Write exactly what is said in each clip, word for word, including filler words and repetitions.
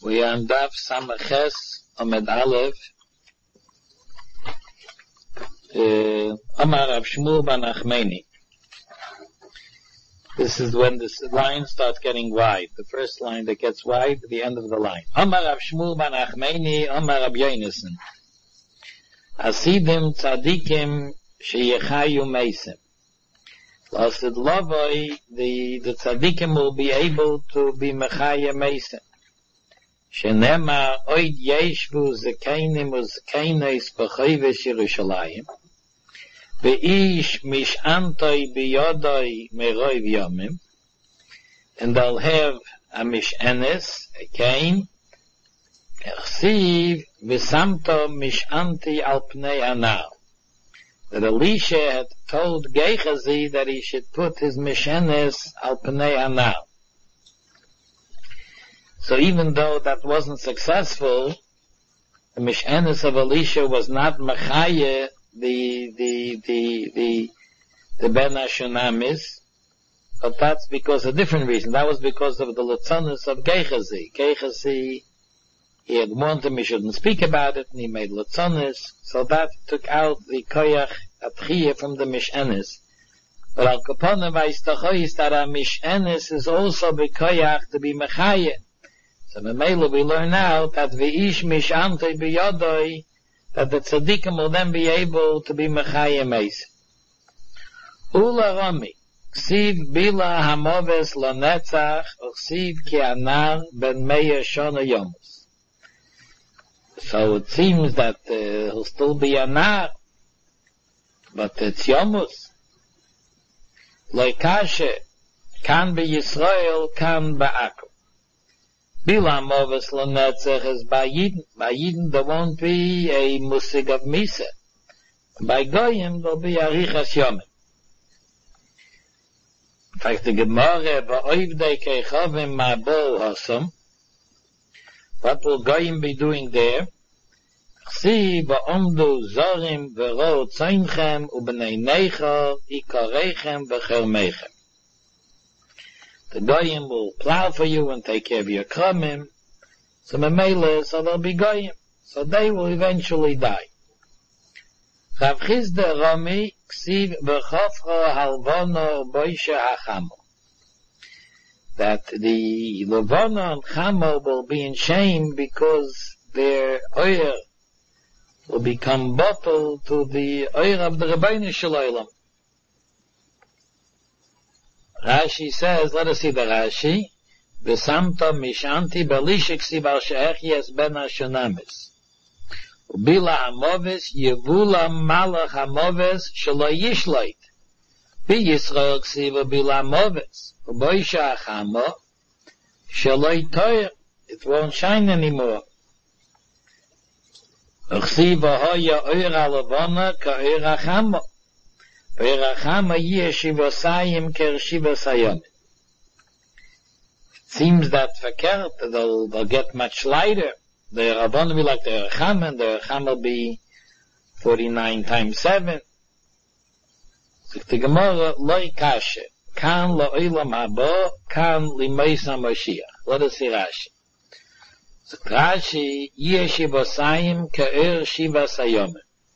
We are on Daf Samaches Amud Aleph. Amar Rav Shmuel ben Achmeni. This is when the line starts getting wide. The first line that gets wide, the end of the line. Amar Rav Shmuel ben Achmeni, Amar Rav Yonasan. Asidim tzadikim sheyechayu meisem. Lasid lavoi, the the tzadikim will be able to be mechaya meisem. Shenema oid yeshvu zekeinim uzekeinis b'choyves Yerushalayim. Ve'ish mish'antoi biyodoi meroiv yomim. And they'll have a mish'enes, a cane. Echsiv v'samto mish'anti al pnei anal. That Elisha had told Gehazi that he should put his mish'enes al pnei anal. So even though that wasn't successful, the mish'enes of Elisha was not mechaye the the the the the ben Hashunamis, but that's because of a different reason. That was because of the latzonis of Gehazi. Gehazi, he had warned him he shouldn't speak about it, and he made latzonis, so that took out the koyach atchiyah from the mish'enes. But al kaponim v'yistachoyis that a mish'enes is also b'koyach to be mechaye. So Memela we learn now that v'ish mish'antei b'yodoi, that the tzaddikim will then be able to be mechayim meis. Ula Rami, ksiv bila hamoves lanetzach, ksiv ki anar ben meya shona yomus. So it seems that uh, he'll still be anar, but it's yomus. Loikashe, kan be Yisrael, kan ba'akum. Bila Moves Lanetzach is by Yidden. By Yidden there won't be a musig of Misa. By Goyim there'll be a Richas Yomim. In fact, the Gemara, Ba'oivdei Keichovim Ma'bol Hosam, what will Goyim be doing there? Chsi Ba'omdu Zorim V'ro Tzeinchem U'bnei Neicha Ikarechem V'chermechem. The Goyim will plow for you and take care of your kramim. So Memela, so they'll be Goyim. So they will eventually die. Rav Chizda Rami, Ksiv B'chofro Halvono Boisha HaChamo. That the Levono and Chamo will be in shame because their oil will become bottled to the oil of the Rebbeinu Shalom. Rashi says, let us see the Rashi. V'samto mishanti belishik sibar she'echies ben Hashunamis. Ubila hamoves yevula malach hamoves shelo yishloit. Bi Yisrael ksiva bila hamoves. Uboisha hachamo shelo yitoyer. It won't shine anymore. Uksiva hoya oira levona ka oira chamo. It seems that verkehrt, they'll, they'll get much lighter. The Rabban will be like the Recham, and the Recham will be forty-nine times seven. So the Gemara, Loi Kashe, Kan Lo'ilam Habo, Kan Limeis HaMoshiach. Let us see Rashi. So Rashi, Yeshivosayim Ke'er Shivas Hayomim.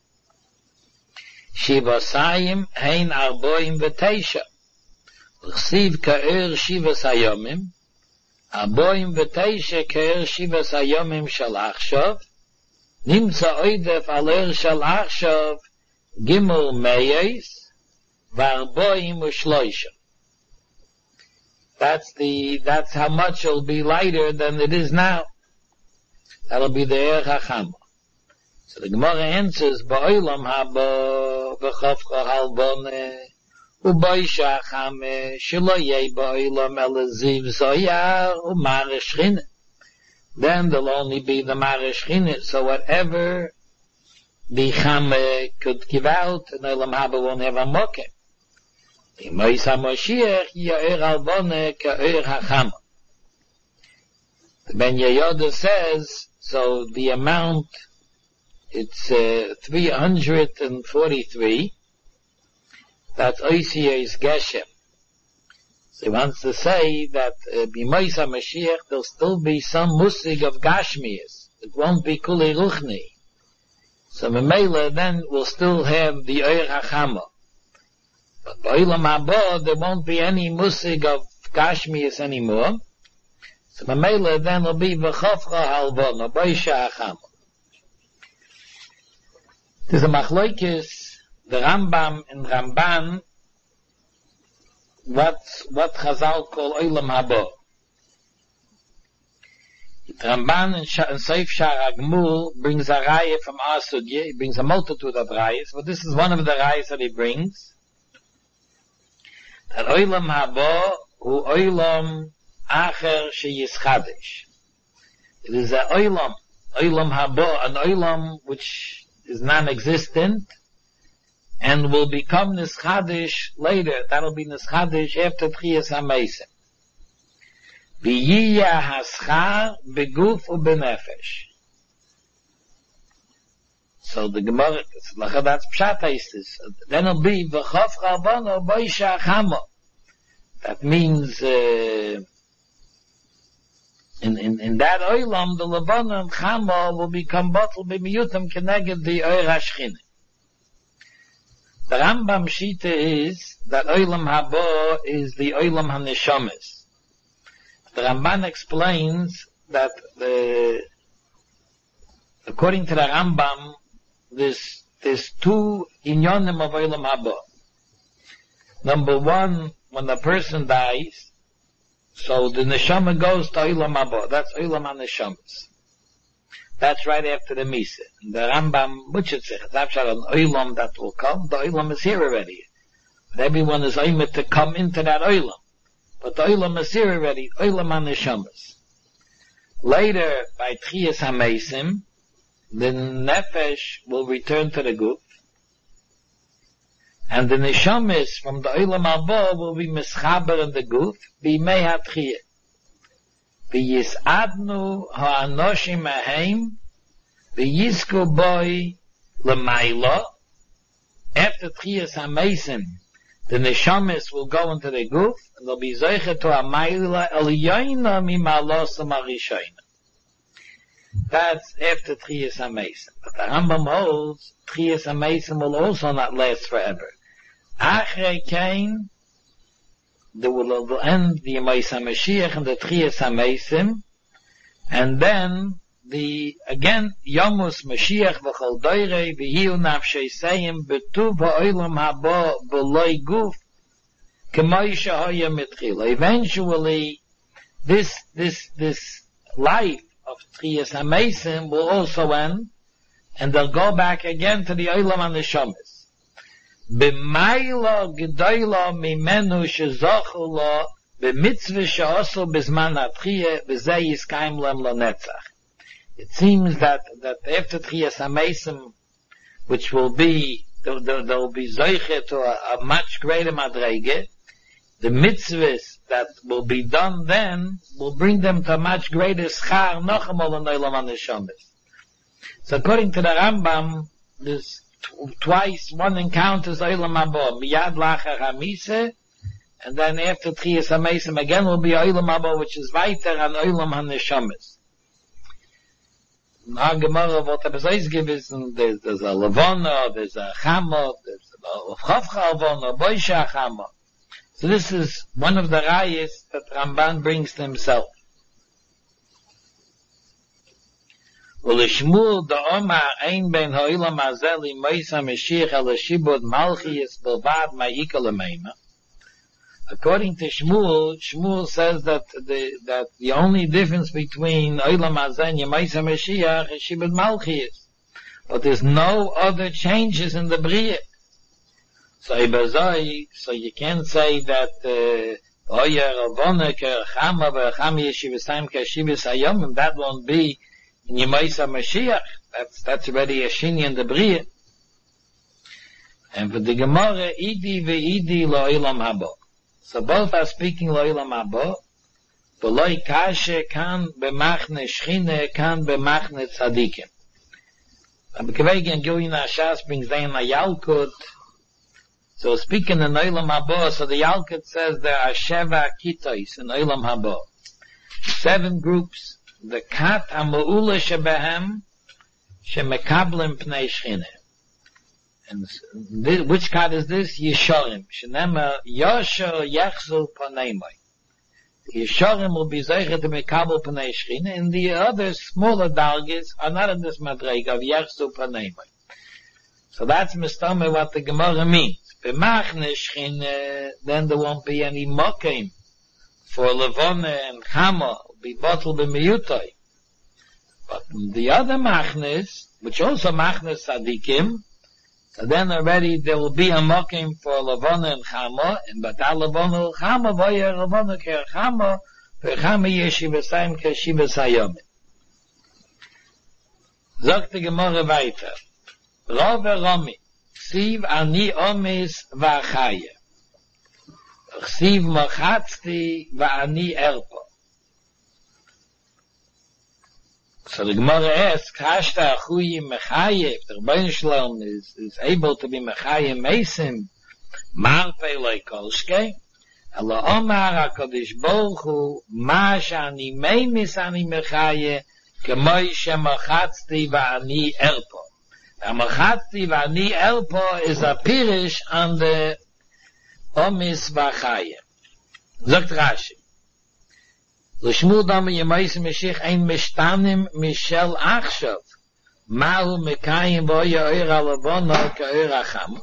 Shivasayim hein arboim v'teisha. L'chsiv ka'er shivas hayomim. Arboim v'teisha ka'er shivas hayomim shal achshav. Nimtza oidef aler shal achshav gimel meyes v'arboim u'shloisha. That's the, that's how much it'll be lighter than it is now. That'll be the Erech HaChama. So the Gemara answers, Ba'olam haba v'chofcha halvone u'boisha chame shelo yei ba'olam elaziv zoyar u'mareshchine. Then there'll only be the mareshchine. So whatever the chame could give out, and Olam haba won't have a moke. L'mois HaMoshiach ya'er halvone ka'er hachama. The Ben Yehoyada says, so the amount, it's uh, three hundred forty-three. That's Oisiyah's Geshem. So he wants to say that uh, B'moisa Mashiach there'll still be some musig of Gashmias. It won't be Kuli Ruchni. So Memela then will still have the Oyer HaChama. But B'olam Haba there won't be any musig of Gashmias anymore. So Memela then will be V'chofcha Halvona, Boisha HaChama. There's a Machlokes, the Rambam and Ramban, what, what Chazal call Olam Haba. The Ramban in Seif Shar Agmul brings a raya from our sugya. He brings a multitude of rayas, but this is one of the rayas that he brings. That Olam Haba hu Olam Acher sheyischadish. It is a Olam, Olam Haba, an Olam which is non-existent and will become nischadish later. That'll be nischadish after Tchiyas HaMeisim. V'yiyah haschar beguf u'benefesh. So the Gemara, that's Pshat is this. Then it'll be v'chof chalvano boisha chamo. That means uh, in in in that oilam the levanon chamo will become bottled b'miyutam keneged the oir hashchine. The Rambam Shita is that oilam haba is the oilam haneshamis. The Ramban explains that the, according to the Rambam, there's, there's two inyonim of Olam Haba. Number one, when the person dies, so the neshama goes to Olam Haba. That's Olam HaNeshamas. That's right after the Misa. The Rambam, which is an Olam that will come, the Olam is here already. But everyone is aimed to come into that Olam. But the Olam is here already, Olam HaNeshamas. Later, by Tchiyas HaMeisim, the Nefesh will return to the Guf, and the Neshamas from the Olam Haba will be Mischaber in the Guf, B'mei HaTchiyah. V'yis'adnu ha'anoshim ha'heim, v'yizku boi l'mayla. After Tchiyas HaMeisim, the neshamis will go into the guf, and they'll be zeicher to a ma'ila eliyayna mimalos ha'marishayna. That's after Tchiyas HaMeisim. But the Rambam holds, Tchiyas HaMeisim will also not last forever. Achrei kain, they will end the Yemais HaMashiach and the Tchiyas HaMeisim, and then the, again, Yomus Mashiach v'chol doirei v'hiu nafshei seim betuv ha'olam haba b'loi guf k'moi shehoya mitchila. Eventually, this, this, this life of Tchiyas HaMeisim will also end, and they'll go back again to the Olam HaNeshamas. B'mayla g'doyla mimenu shezochu lo b'mitzvah she'osu b'zman ha'tchiyah v'zeh yiskayim lem l'netzach. It seems that, that after Tchiyas HaMeisim, which will be, there, there, there will be zoiche to a, a much greater madrege, the mitzvahs that will be done then will bring them to a much greater schar nochamal in Olam HaNeshamas. So according to the Rambam, there's t- twice, one encounters Olam Haba, miyad lachar HaMisa, and then after Tchiyas HaMeisim again will be Olam Haba, which is weiter an Olam HaNeshamas. Our Gemara, what I was given, there's, there's a Levana, there's a Chama, there's a Chavcha Levana, Boisha Chama. So this is one of the rayas that Ramban brings to himself. Ulishmul da Omar ein ben ha'olam hazeh li'mois HaMashiach el shibud malchiyas bilvad ma'ika l'meima. According to Shmuel, Shmuel says that the, that the only difference between Olam Hazeh and Yemais HaMashiach is Shibud Malchiyas. But there's no other changes in the Bria. So, so you can't say that, Oyer Avona Kerchama V'Cham Yeshivasayim Kashivas Hayomim, that won't be in Yemais HaMashiach. That's, that's already a Shini in the Bria. And for the Gemara, Idi Ve'idi Lo'olam Haba. So both are speaking Lo'olam Haba, V'loi kashe kan b'machne shchine kan b'machne tzadikim. And Bekevegi and Gilin Hashas brings down a Yalkut So speaking in Olam Haba, so the Yalkut says there are Sheva Kitos in Olam Haba. Seven groups. The Kat HaMa'ula Shebehem Shemekablim Pnei Shchina. And this, which Kat is this? Yeshorim. Shenema Yosho Yechzu Paneimai. The Yeshorim will be Zeicher to Mekabel Pnei Shchina, and the other smaller Dalgis are not in this Madreg of Yechzu Paneimai. So that's Mistame what the Gemara means. B'machne Shchina, then there won't be any Mokim for Levone and Chama, be bottled b'miyutoi. But the other Machnes, which also Machnes Sadikim, so then already there will be a Mokim for Levone and Chama, and but that Levone and Chama, voya Levone ke Chama, v'chama yeshivasayim ke shivasayomim. Sagt die Gemara weiter. Rove Romi, Ksiv ani omis v'achaya. Ksiv mochatzti v'ani erpo. So the Gemara asks, Hashta achuyi mechaye, if the Rebbeinu Shalom is, is able to be mechaye mesim, marpe loy kolshke, elo omar HaKadosh Baruch Hu, ma shani meimis ani mechaye, kemoi shemochatzti v'ani erpo. Mochatzti v'ani erpo is a pirish on the omis v'achaye. Zogt Rashi. L'shmu dam yemayis meshich ein mishtanim mishel achshav. Mahu mekayim v'oya oir alavono k'oir acham.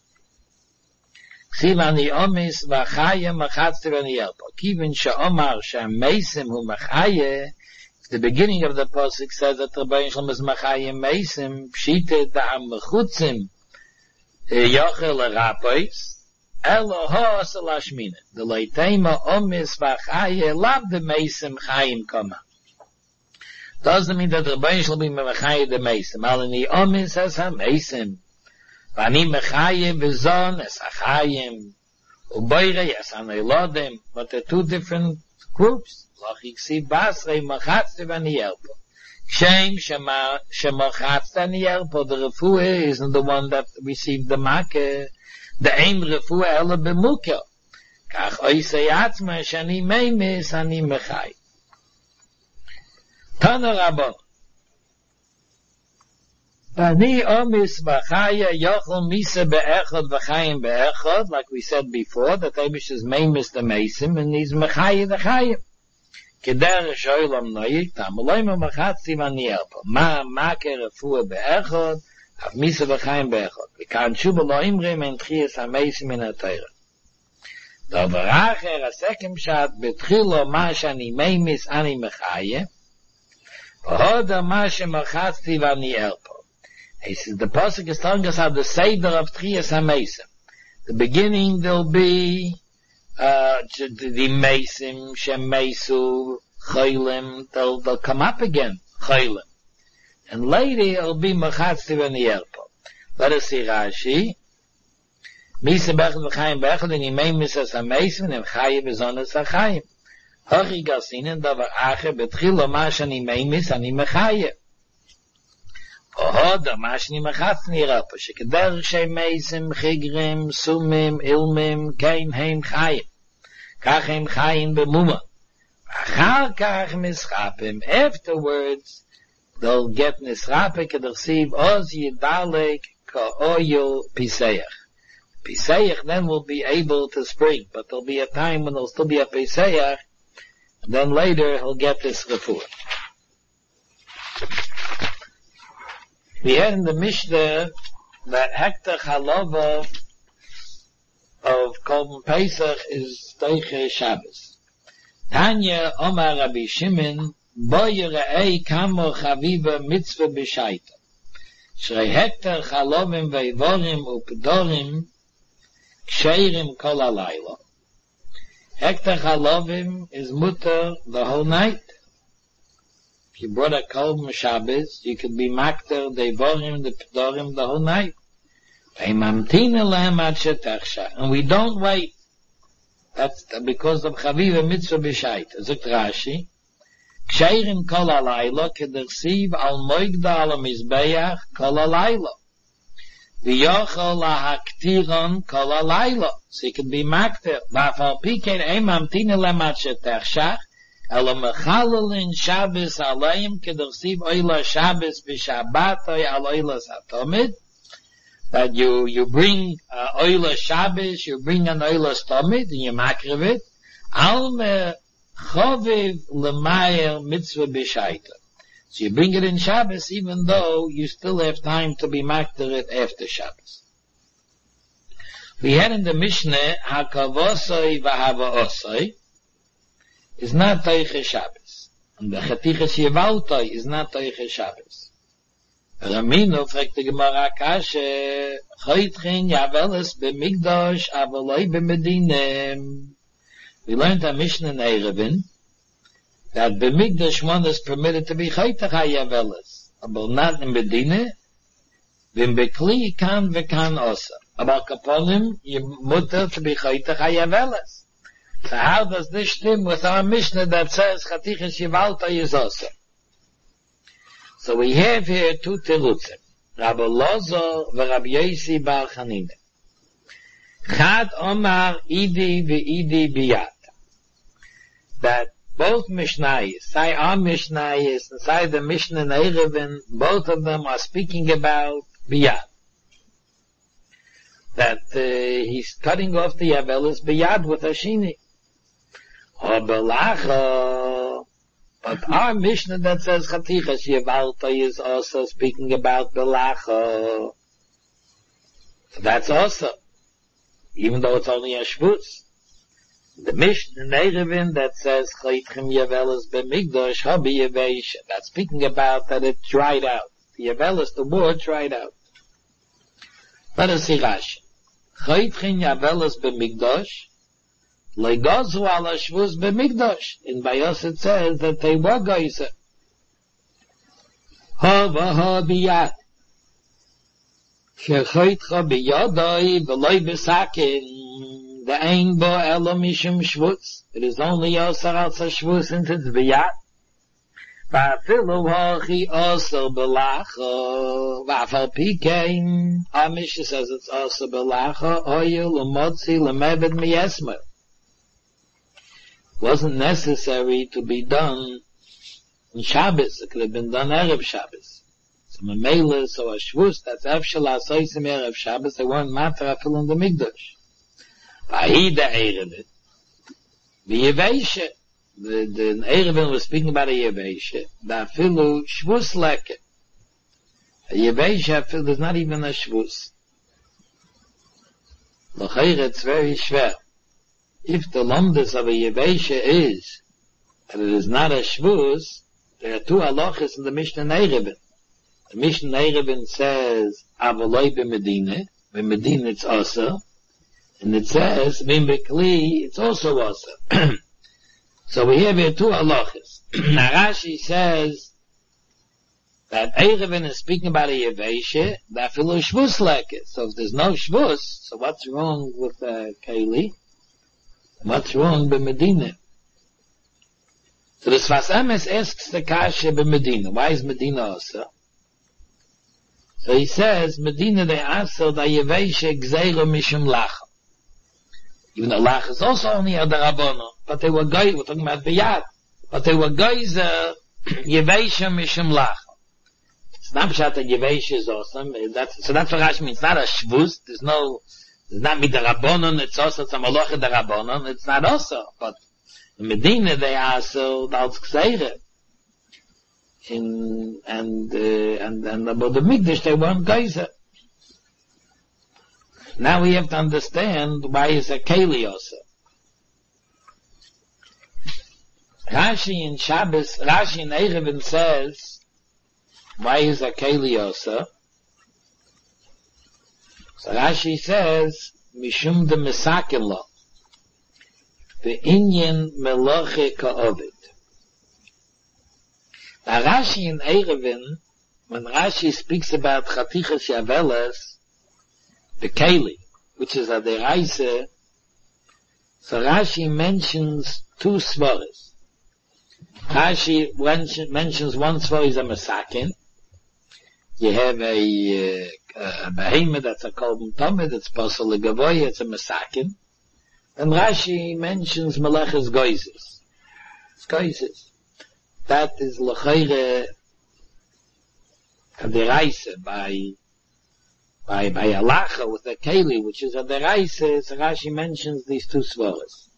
Ksiv ani omis v'achaye mochatzti v'ani erpo. Kivin she'omar she'ameisim hu mechaye. The beginning of the pasuk says that Rebbeinu Shalom is machayim meisim, pshite da'am mechutzim, yochel erapois, elo ho asel ashmina. The leitema omis v'achaye lav de meisim chayim koma. Doesn't mean that Rebbeinu Shalom be machayim de meisim. Alini omis es ha-meisim. V'ani machayim v'zon es ha-chayim. Uboire es ha-neilodim. But they're two different groups. Loch iksiv basrei mochatzti v'ani erpo. Shem shemochatzti v'ani erpo, the refuah isn't the one that received the makeh. The ein refuah ela b'mukel. Kach oisei atzma shani meimis ani mechai. Tana Rabbon. V'ani omis v'chaya yochel misa be'echad v'chayim be'echad, like we said before, that Eibush is meimis the meisim, and he's mechaya the chayim. כדר שאולם נויק, תעמלוים המחצתי ואני ארפו. מה המכה רפואה באחד, אף מיסה וחיים באחד. וכאן שוב לא אמרים, אין תחייס המייסים מן התארה. דבר אחר, הסכם שאת, בתחילו מה שאני מיימיס אני מחיה, והודה מה שמחצתי ואני ארפו. He says, the Pasuk is telling us how the Seder of Tchiyas HaMeisim. The beginning there'll be Uh, the Meisim, Shem Meisu, Chaylim, they'll, they'll come up again, Chaylim. And later it'll be Mechatzti v'ani erpo. Let us see Rashi. Misa bechad v'chayim bechad, and Yimei Misas HaMeisim, and Chayim v'zonas HaChayim. Hochi gasinen, davar acher, betchilo mash ani meimis, ani mechayim. Ohoda mash ani mechatzti erpo, shekeder shem Meisim, Chigrim, Sumim, Ilmim, Kein heim Chayim. Kach heim Chayim b'muma. Achar kach mischapim. Afterwards, they'll get nisrape, could receive oz yidalek ka'oyo piseach. Piseach then will be able to spring, but there'll be a time when there'll still be a piseach, and then later he'll get this refuah. We had in the Mishnah that hektar halava of Korban Pesach is Teiche Shabbos. Tanya Omar Rabbi Shimon, bo yirei kamo chaviva mitzvah b'shaita. Shrei hektar chalovim veivorim u'pedorim ksheirim kol halayla. Hektar chalovim is mutter the whole night. If you brought a Korban Shabbos, you could be makter deivorim the pedorim the whole night. And we don't wait. That's because of Chaviva Mitzvah B'Shait. Zok Rashi, Ksheirim kol halayla kedersiv al moigda al mizbeach kol halayla. V'yochol lahaktiron kol halayla. So he could be makter. V'afal pikein eimam tina lemat shetechshach, elo mechalelin Shabbos alayim kedorsiv oila Shabbos b'shabbatoi al oila satomid. That you, you bring uh, oila Shabbos, you bring an oila stomid, and you makriv it. Al mechaviv l'mayel mitzvah b'shaita. So you bring it in Shabbos, even though you still have time to be makter it after Shabbos. We had in the Mishnah, hakavosoi v'havaosoi is not Teiche Shabbos. And the Chatiches Yevaltoi is not Teiche Shabbos. Ramino fragt the Gemara Kashe, Choytchen Yaveles b'migdosh avaloi b'medinem. We learned a Mishnah in Erevin, that b'migdash one is permitted to be chaytach hayaveles, but not in Medina. V'im bekli kan v'kan osa. About kaponim, you mutter to be chaytach hayaveles. So how does this stem with our Mishnah that says chatiches yivalta is osa? So we have here two terutzim, Rabbi Lozo v'Rabbi Yosi bar Chanina. Chad Omar idi v'idi biyat. That both Mishnayos, say our Mishnayos, and say the Mishnah in Erevin, both of them are speaking about biyad. That uh, he's cutting off the Yavelis biyad with Hashini. Or Belacha. But our Mishnah that says Chatichas Yevalta is also speaking about Belacha. So that's also, even though it's only a Shvus. The Mishnah in Erevin that says Chaytchem Yavelis b'migdosh habi Yavesh, that's speaking about that it dried out. The Yavelis, the word dried out. Let us see Rashi. Chaytchem Yavelis b'migdosh legozu ala shvus b'migdosh. In Bayos it says that they were geyser. Ha v'ha biyat. Shechaytcha biyadai v'loi b'sakin. The ein bo elo mishum shvutz. It is only yosar al shvutz since it's biyat. Va'afilu hachi also belacha. Va'afal pikein. Our Mishnah says it's also belacha. Oyu l'motzi l'meved miyesmer. Wasn't necessary to be done in Shabbos. It could have been done Erev Shabbos. So Mamela, so a shvutz, that's Efshel Asoisim Erev Shabbos, they weren't matter afil in the Mikdash. Vahida Erevin. The Yeveshe. The, the Erevin was speaking about a Yeveshe. The Afilu Shvus Leke. A Yeveshe Afil, there's not even a Shvus. L'chayr, it's very schwer. If the Lomdus of a Yeveshe is that it is not a Shvus, there are two halachas in the Mishnah in Erevin. The Mishnah in Erevin says, Avaloi b'Medina. B'Medina it's also. And it says, Vim Bekli, it's also also. So we have here two halachas. Now Rashi says that Erevin is speaking about a Yeveshe, that filo shvus leke. So if there's no shvus, so what's wrong with uh, Keli? What's wrong with Medina? So the Sfas Emes asks the Kasha by Medina. Why is Medina also? So he says, Medina they also the Yeveshe gzeiro mishum lacha. Even though Lach is also only a Darabono, but they were guys, we're talking about Biyad, but they were guys, uh, Yevesha Mishum Lach. It's not Pshat that Yevesha is awesome, that's, so that's what Rashi means, it's not a Shvus, there's no, it's not mit Darabonon, it's also, it's a Maloch Darabonon, it's not also, but in Medina they are so, that's Gseire. In, and, uh, and, and about the Mikdash they weren't geyser. Now we have to understand why is a Keli also. Rashi in Shabbos, Rashi in Erevin says, why is a Keli also? So Rashi says, Mishum de Mesakin lo, the Inyan Meloche Ka'ovid. Now Rashi in Erevin, when Rashi speaks about Chatichas Yaveles, the Keli, which is a deraisa, so Rashi mentions two svaras. Rashi mentions one svar is a Masakin, you have a, uh, a behemoth that's a kolben tomid, it's possible a gavoy, it's a mesakin. And Rashi mentions Meleches Goizes. It's Goizes. That is L'chayre a deraisa by, by, by Alacha with a Keli, which is a deraisa, so Rashi mentions these two svaras.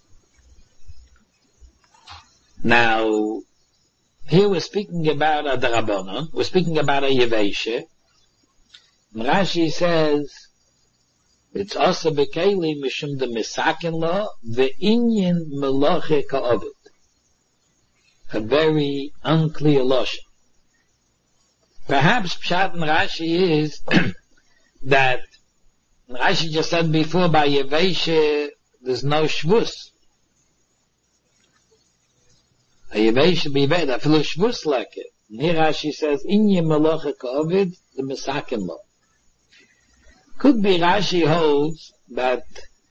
Now, here we're speaking about a Darabonon, we're speaking about a Yeveshe, and Rashi says, it's also bekeli mishum de misakin lo ve'inyin meloche ka'ovid. A very unclear lotion. Perhaps Pshat and Rashi is that Rashi just said before by Yeveshe there's no shvus. A Yeveshe be better, feel shvus like it. And here Rashi says inyin meloche ka'ovid the misakin lo. Could be Rashi holds that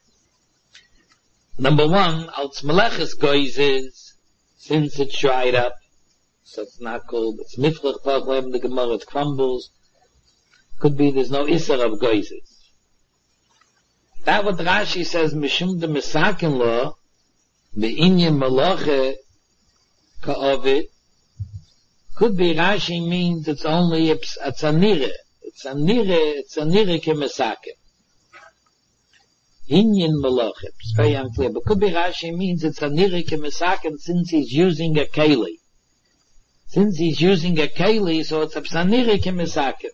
number one, als Meleches Goizes, since it's dried up, so it's not called, it's Mifrach Pachlem, the Gemara, it crumbles, could be there's no Isser of Goizes. That what Rashi says, Mishum de Mesakin lo, Be'inyan Meloche Ka'ovid, could be Rashi means it's only, it's a Nire. It's a nire, it's a nire kemesakim. Inyan meloche. It's very unclear. But could be Rashi means it's a nire kemesakim since he's using a keli. Since he's using a keli, so it's a nire kemesakim.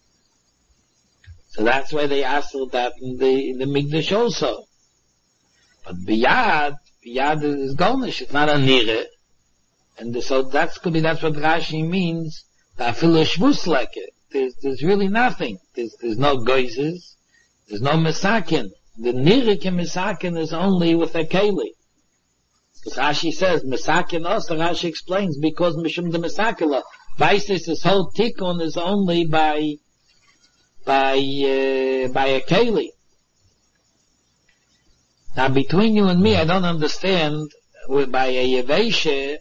So that's why they asked that in the, in the Mikdash also. But biyad, biyad is golnish. It's not a nire. And so that's could be, that's what Rashi means. That filo shvus like it. There's, there's really nothing. There's, there's no goizes. There's no mesakin. The nirike mesakin is only with a keli. Rashi says, mesakin also, Rashi explains, because mishum de mesakila. Vaisis, this whole tikkun is only by, by, uh, by a keli. Now between you and me, I don't understand, by a yeveshe,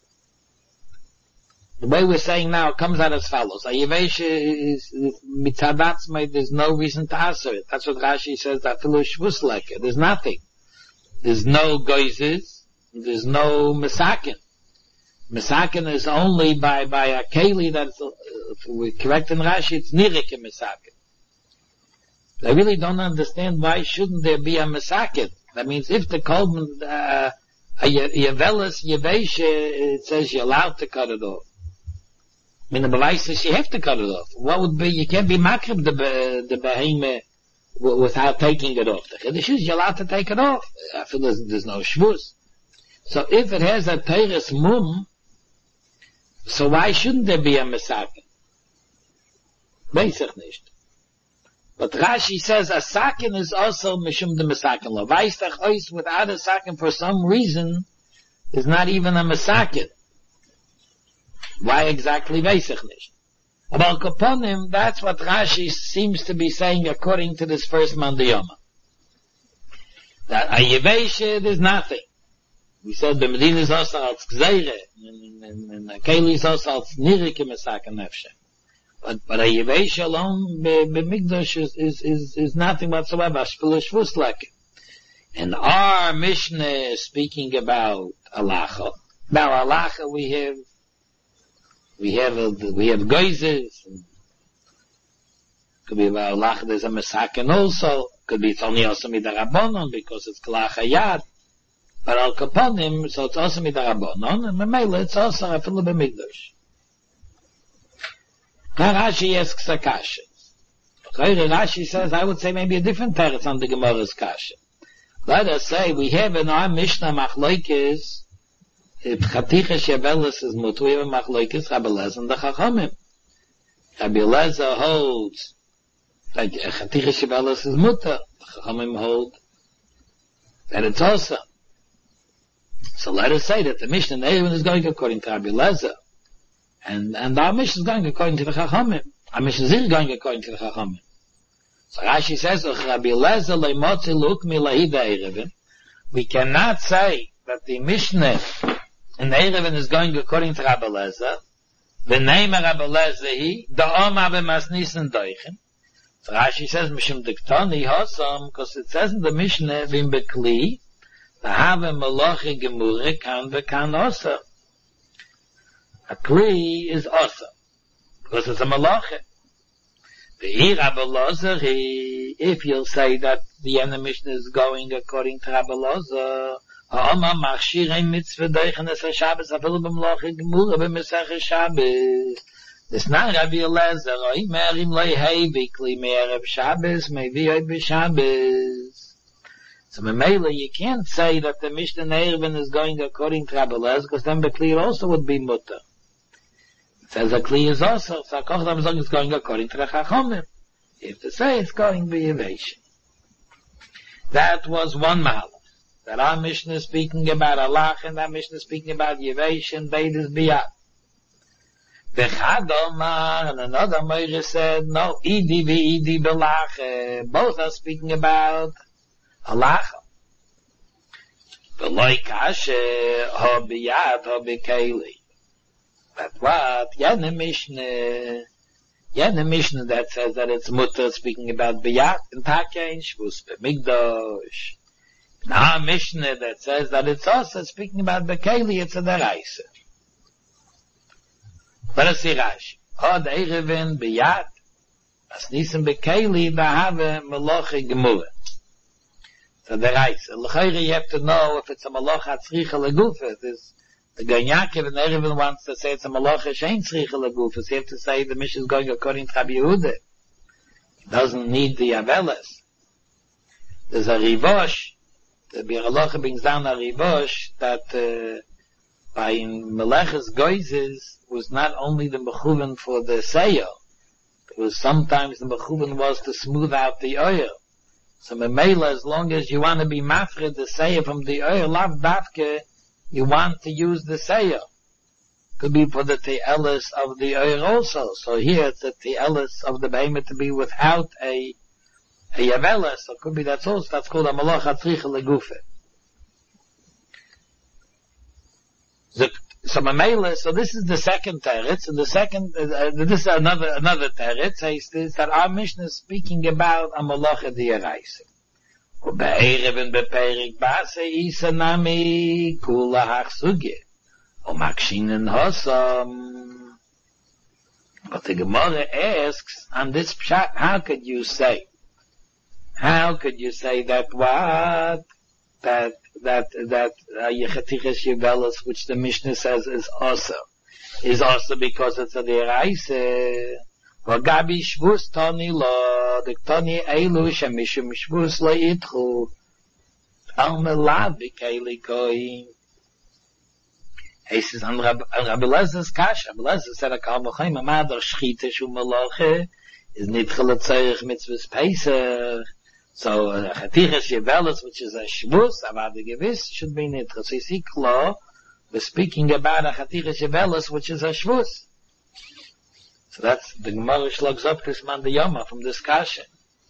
the way we're saying now, it comes out as follows. A Yeveshe is, mitadatzmai, there's no reason to answer it. That's what Rashi says, that filu shvus like it. There's nothing. There's no goizes. There's no mesakin. Mesakin is only by, by a keli that's, uh, if we're correct in Rashi, it's nirike mesakin. I really don't understand why shouldn't there be a mesakin. That means if the kolman, uh, a Yevelis Yeveshe, it says you're allowed to cut it off. I mean, the Belay says you have to cut it off. What would be, you can't be makrib the, the behemoth without taking it off. The Chiddush is you're allowed to take it off. I feel there's, there's no shvus. So if it has a teres mum, so why shouldn't there be a mesakin? Weiß ich nicht. But Rashi says a sakin is also mishum de mesakin lo. Weiß ich ois without a sakin for some reason is not even a mesakin. Why exactly weiß ich nicht. But upon him, that's what Rashi seems to be saying according to this first Mandiyama. That a Yeveshe, there's nothing. We said the Medina is also als Gzeire, and a Keli is also als Nirike Mesaken Nefshe. But, but a Yeveshe alone, be, be Migdosh is, is, is, is nothing whatsoever. Shpilish Vuslek. And our Mishnah is speaking about Alacha. Now Alacha we have We have a, we have goizes. Could be about Alacha there's a mesaken also. Could be it's only also midarabonon because it's Kalach Hayad. But al kaponim, so it's also midarabonon, and Mamela it's also a little bit Migdosh. Now Rashi asks a kasha. Rashi says, I would say maybe a different teretz on the Gemara's kasha. Let us say we have in our Mishnah Machlokes. If Chaticha Shevelis is mutu, we have a Machlokes Rabbi Eliezer and the Chachamim. Rabbi Eliezer holds that Chaticha Shevelis is mutu. The Chachamim hold that it's also. So let us say that the Mishnah Neivin is going according to Rabbi Eliezer, and and our Mishnah is going according to the Chachamim. Our Mishnah is going according to the Chachamim. So Rashi says, Rabbi Eliezer leimotzi lukmi lahida erevin. We cannot say that the Mishnah in Erevin is going according to Rabbi Eliezer. The name of Rabbi Lezer, the Oma b'masnisen doichen. So Rashi says, Mishim diktoni hosam, because it says in the Mishnah, vim bekli, the have malachi gemure kan bekan osa. A kli is osa, because it's a malachi. The here Rabbi Lezer, if you'll say that the end of Mishnah is going according to Rabbi Lezer, ha'oma machshirei mitzvah doichen es ha-Shabbos, afilu b'malachi gemure b'mesach Shabbos. This not Rabbi Elazar, oi merim loi hevi kli me'erev Shabbos, maybe oi b'Shabbos. So Memela, you can't say that the Mishnah Neirvin is going according to Rabbi Elazar, because then the Kli also would be mutter. It says a Kli is also, so Koch Dam is going according to the Chachomim. You have to say it's going to be Yevation. That was one Mahalach. That our Mishnah is speaking about Allah, and our Mishnah is speaking about Yevation, Beidus Biyat. The Chadomar and another Meir said, no, Idi v'Idi b'Lache. Both are speaking about halacha. V'loi kashe ha b'yad ha b'keili. But what? Yene Mishnah, Yene Mishnah that says that it's mutter speaking about b'yad and takein shvus b'migdosh. Now Mishnah that says that it's also speaking about b'keili, it's a deraisa. Let us see Rashi. Od Eirevin b'yad, as nisim b'keili v'have melochi gemurah. So the Reis. L'chayri you have to know if it's a melocha tzricha legufa. The Ganyakiv and Eirevin wants to say it's a melocha shein tzricha legufa. So you have to say the Mishnah is going according to Rabbi Yehuda. It doesn't need the Aveles. There's a Rivosh. The Biralocha brings down a Rivosh that uh, by Meleches Goizes was not only the mechuven for the seyo, it was sometimes the mechuven was to smooth out the oil. So memela, as long as you want to be mafred the seyo from the oil, lav davke, you want to use the seyo. Could be for the te'elis of the oil also. So here it's the te'elis of the behemoth to be without a a yavelis. So it could be that's also that's called a malacha tzricha legufe. So Mamela, so this is the second teretz, and the second, uh, this is another, another teretz, says that our Mishnah is speaking about a malacha di'araisa. U'be'erev and be'perik ba'ase isa nami kula hachsuge, u'makshin and hosam. But the Gemara asks, on this pshat, how could you say, how could you say that what? That, that, that, Yechatiches uh, Yevelis, which the Mishnah says is also, is also because it's a deraisa. V'gabi shvus toni lo, the toni elu shemishum shvus lo yitchu, al melav b'keili koyin. He says, on Rabbi Lezer's kasha, Rabbi Lezer said, a kal b'chaim, a madar shchita shu meloche, is nitcha l'tzerich mitzvahs Pesach. So, uh, Chatiches Yevelis, which is a Shvus, Avad Gewiss, should be Nitcha. So you see, Klo, we're speaking about a Chatiches Yevelis, which is a Shvus. So that's, the Gemara slugs up this man the Yoma from this Kasha.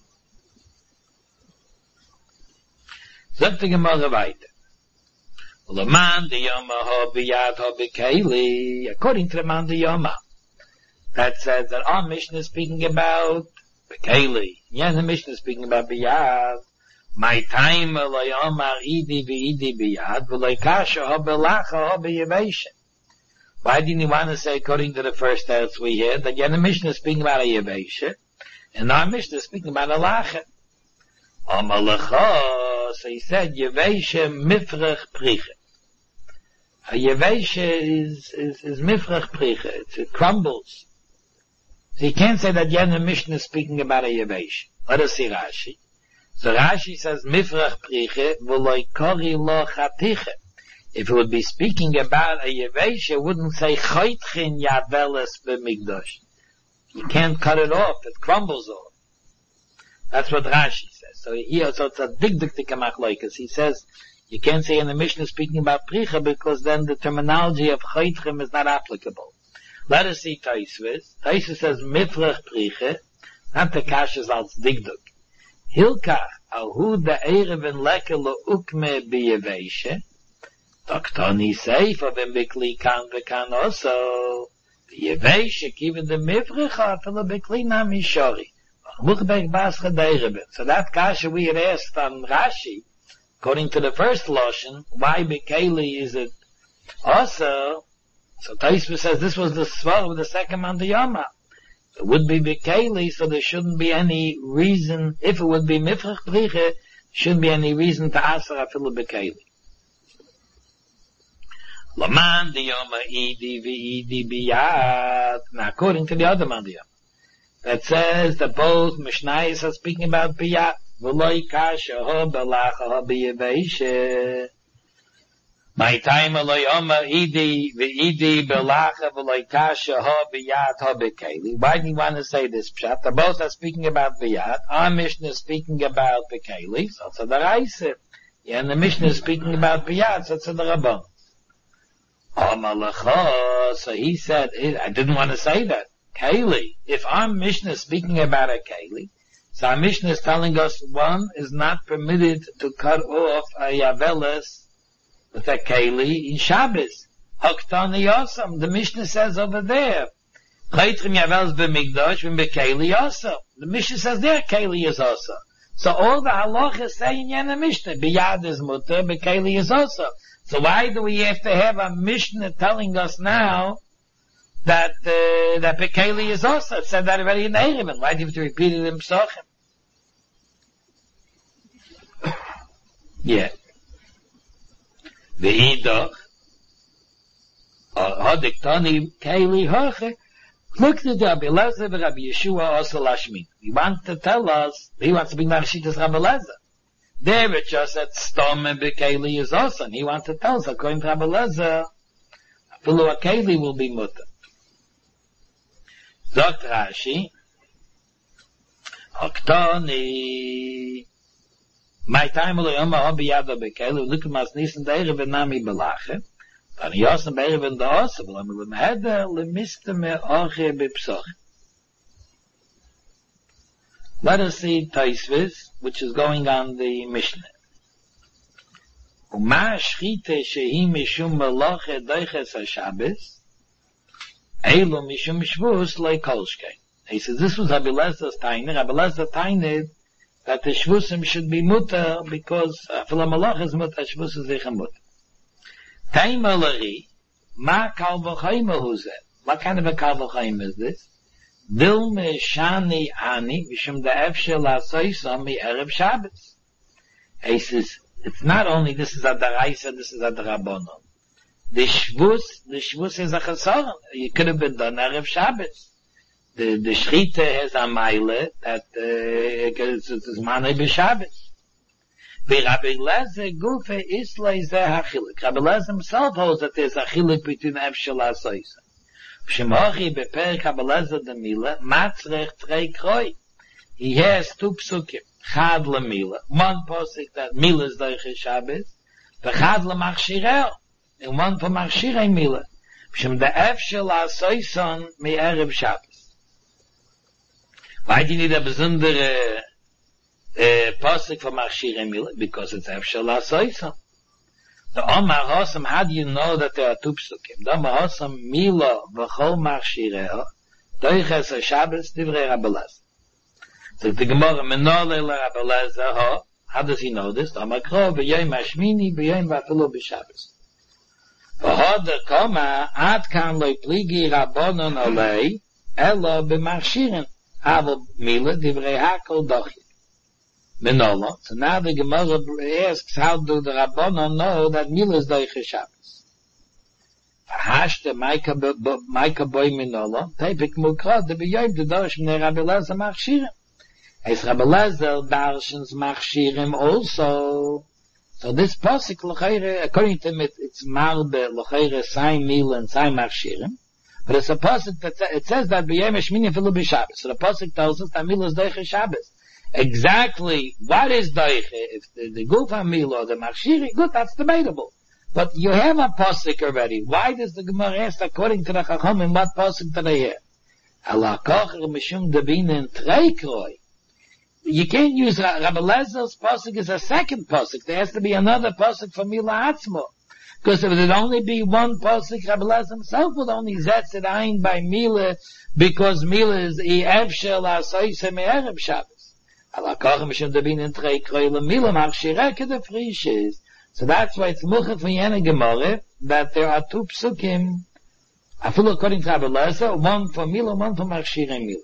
Zog the Gemara weiter. The man the Yoma ho biyad ho b'keili, according to the man the Yoma, that says that our Mishnah is speaking about B'keili. Yeah, the Mishnah is speaking about biyad. My time lo yomar idi v'idi biyad v'lo kasha ho b'lacha ho b'yevation. Why didn't you want to say according to the first teretz we hear that yeah, the Mishnah is speaking about a yevation and our Mishnah is speaking about a lacha? Amalecha, so he said yevation mifrach pricha. A yevation is is is mifrach pricha. It crumbles. So you can't say that Yen Mishnah is speaking about a Yevesh. Let us see Rashi. So Rashi says, Mifrach priche, v'loi kori lo chatiche. If it would be speaking about a Yevesh, it wouldn't say, Choytchin yaveles b'migdosh. You can't cut it off, it crumbles off. That's what Rashi says. So here, so it's a digdiktika machloikas. He says, you can't say in the Mishnah speaking about priche, because then the terminology of Choytchin is not applicable. Let us see Taisvis. Taisvis says, Mifrach priche, not the kashas als digduk. Hilkach, ahu da ereven leke lo ukme biyeveshe, doktoni seifa vim bikli kan vekan also, Yeveish, even the Mivrecha, Fila Beklina Mishori. So that kasha we had asked on Rashi, according to the first Lashon, why Bekeli is it also? So Taisva says this was the svar of the second Mandiyama. It would be Bekeli, so there shouldn't be any reason, if it would be Mifrach Briche, shouldn't be any reason to ask Afilu Bekeli. Laman Diyama Idi V'Idi Biyat. Now according to the other Mandiyama, that says that both Mishnayos are speaking about Biyat. V'loi kasha ho belacha ho b'yeveishe. My time aloi oma idi v'idi belacha v'loi kasha ho b'yat ho b'keli. Why do you want to say this pshat? They both are speaking about Biyat. Our Mishnah is speaking about B'keli. So it's a deraisa. Yeah, and the Mishnah is speaking about Biyat. So it's a derabon. Omalacha. So he said, I didn't want to say that. Keli. If our Mishnah is speaking about a Keli, so our Mishnah is telling us one is not permitted to cut off a Yaveles with a Keli in Shabbos. Haktani Yosam. The Mishnah says over there, Chaytrim Yaveles b'migdash v'b'Keli Yosam. The Mishnah says there Keli is also. So all the halachas say in Yana Mishnah, Biyad is mutter, b'Keli is also. So why do we have to have a Mishnah telling us now that uh, that Bekeli is also? It said that already in the Erevin. Why do you have to repeat it in Psachim? Yeah. V'idach hadiktani Keli hoche. Look to the Rabbi Elazar and Rabbi Yeshua also Lashmin. He wants to tell us, he wants to bring Marshitas Rabbi Elazar. There it just said Stom and Bekeli is also. And he wants to tell us, according to Rabbi Elazar, Filu Akeli will be mutter. Doctor Rashi, Oktoni, my time will Yoma Hobiyada Bekelu, look at Masnis and Deire Benami Belache, and Yosem Beire Ben Daose, but I'm going to head there, Lemiste me Oche Bipsoch. Let us see Taisvis, which is going on the Mishnah. Uma Shchite Shehi Mishum Meloche Deiches HaShabbos, Eilu Mishum Shvus Lei Kolshkei. He says this was Rabbi Elazar's tainer. Rabbi Elazar tained that the Shvusim should be mutter because Afila Malach is mutter, Shvus is Zecha mutter. Taima Lari, Ma Kal V'chaima Huzeh. What kind of a Kal V'chaima is this? Dil Me Shani Ani Mishum Da'efshe La'soisa Mi Erev Shabbos. He says it's not only this is a Daraisa, this is a Darabonon. The Shvus, the Shvus is a Chesaron. It could have been done Erev Shabbos. The, the Shchita has a Meile that, uh, it's, it's Manei B'Shabbos. Rabbi Elazar Gufe Islay Zeh HaChilik. Rabbi Elazar himself holds that there's a Chilik between Efshel HaSoisa. Shemachi Beperek Rabbi Elazar the Mila, Matzrech Trei Kroi. He has two psukim. Chad Le Mila. One posik that Mila is Deiche Shabbos. V'chad Le Machshireo. And one for Machshirei Mila. Shem the Efshel HaSoison Mi Erev Shabbos. Why do you need a besondere uh, posik for Machshirei Mila? Because it's Efshel HaSoison. The Omar Hosam, how do you know that there are two psukim? The Omar Hosam, Mila v'chol Machshirei Doiches HaShabbos Divrei Rabbi Elazar. So the Gemara, Menole le Rabbi Elazar, ho, how does he know this? The Omar Kro, B'yoyim Hashmini, B'yoyim V'afilu B'Shabbos. V'hod the Koma, Ad kan lo pligi Rabbonon olei, Elo b'Machshirin. Aval Mila, Divrei Hakol Dochi. Menolo. So now the Gemara asks, how do the Rabbanon know that Mila is Doiche Shabbos? Hashte Maika Boy Menolo, Tepik Mukrot, the B'yoyim, the Dorish Mne Rabbi Elazar Machshirim. As Rabbi Elazar Darshans Machshirim also. So this Posik, L'chaire, according to him, it's Marbe, L'chaire, Sai Mila and Sai Machshirim. But it's a pasuk that it says that b'yom hashmini filu b'Shabbos. So the pasuk tells us that Mila is Doiche Shabbos. Exactly what is Doiche? If the, the Gufa Mila or the Machshiri, good, that's debatable. But you have a pasuk already. Why does the Gemara ask according to the Chachamim what pasuk do they have? Allah kocher mishum debinen treikroi. You can't use Rabbi Elazar's pasuk as a second pasuk. There has to be another pasuk for Mila Atzmo. Because if there'd only be one pasuk, Rabbi Elazar himself would only setz it ein by Mila, because Mila is Ev Shel Asoyse Me'erev Shabbos. Alakach Mishum Devin in Trei Kroyle Mila Machshireke de Frishes. So that's why it's Mucha from Yene Gemara, that there are two psukim, afilu according to Rabbi Elazar, one for Mila, one for Machshirei Mila.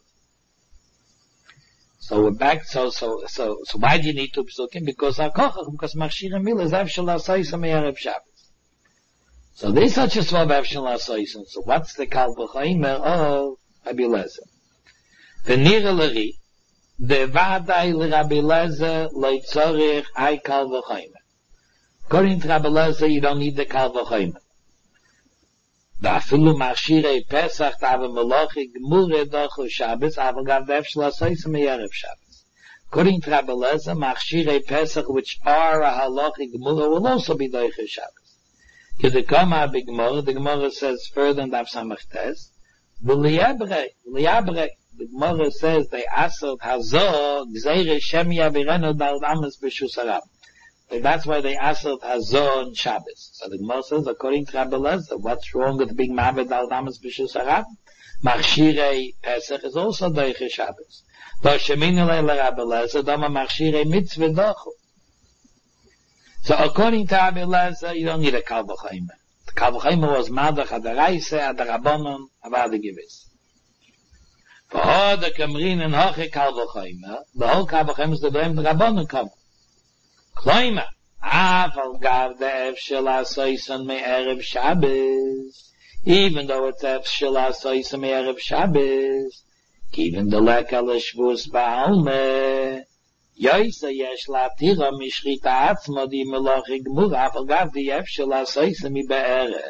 So we're back, so, so, so, so why do you need two psukim? Because Alakach, because Machshirei Mila is Ev Shel Asoyse Me'erev Shabbos. So there's such a small Ev Asoyson. So what's the Kal V'chaimer of Rabbi Elazar? V'nira l'ri, the Vadai l'Rabbi Elazar lo'tzorich hay Kal V'chaimer. According to Rabbi Elazar, you don't need the Kal V'chaimer. V'afilu machshirei Pesach ta'ava melochi g'mure dochu Shabbos, aval gav Ev Asoyson me'erev Shabbos. According to Rabbi Elazar, machshirei Pesach, which are a halachi g'mure, will also be dochu Shabbos. The Gemara, the Gemara says further in Daf Samach Tes, V'liyabre, V'liyabre, the Gemara says they asert Hazo, Gzeire Shem Yavirenu Dal Amas B'Shus Harab. That's why they asert Hazo on Shabbos. So the Gemara says, according to Rabbi Elazar, what's wrong with being Mavid Dal Amas B'Shus Harab? Machshirei Pesach is also Deiche Shabbos. V'Sheminu Le'le Rabbi Elazar, Dama Machshirei Mitzvah Dochu. So according to Rabbi Elazar, you don't need a Kal V'chaimer. The Kal V'chaimer was Madach Adaraisa, Adarabonon, Avada Givis. For all the Kamrin and Hoche Kal V'chaimer, the whole Kal V'chaimer is the Vrem Rabonon come. Kloima, Aval Gav the Ev Shel Asoyson Me'erev Shabbos, even though it's Ev Shel Asoyson Me'erev Shabbos, even the Leka L'Shvus Ba'almeh, Yoysa yesh latira mishrita atzma di melochi gmura avagav di Ev Shel Asoyse mi be'erev.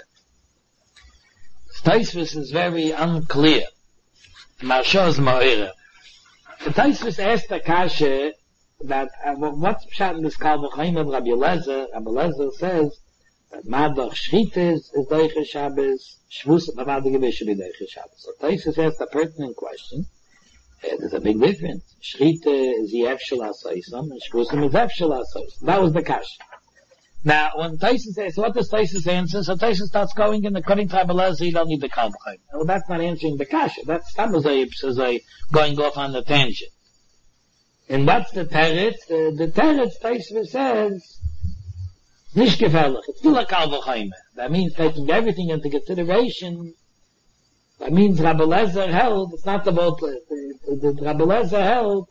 Taisvis is very unclear. Marshoz Ma'ira. The Taisvis asked the Kasha that uh, what's pshat in this Kal V'chaimer of Rabbi Elazar? Rabbi Elazar says that Madach Shchitas is Deiche Shabbos, Shvus Avada Givis should be Deiche Shabbos. So Taisvis asked a pertinent question. Uh, there's a big difference. Shchita is the Ev Shel Asoyson, and Shvusim is Ev Shel Asoyson. That was the Kasha. Now, when Taisvis says, so what does Taisvis answer? So Taisvis starts going in according to Rabbi Elazar, you don't need the Kal V'chaimer. Well, that's not answering the Kasha. That's Tabazay going off on the tangent. And what's the Teretz? Uh, the Teretz, Taisvis says, Nish gefährlich. It's still a Kal V'chaimer. That means taking everything into consideration. That means Rabbi Elazar held, it's not about, uh, the, the Rabbi Elazar held,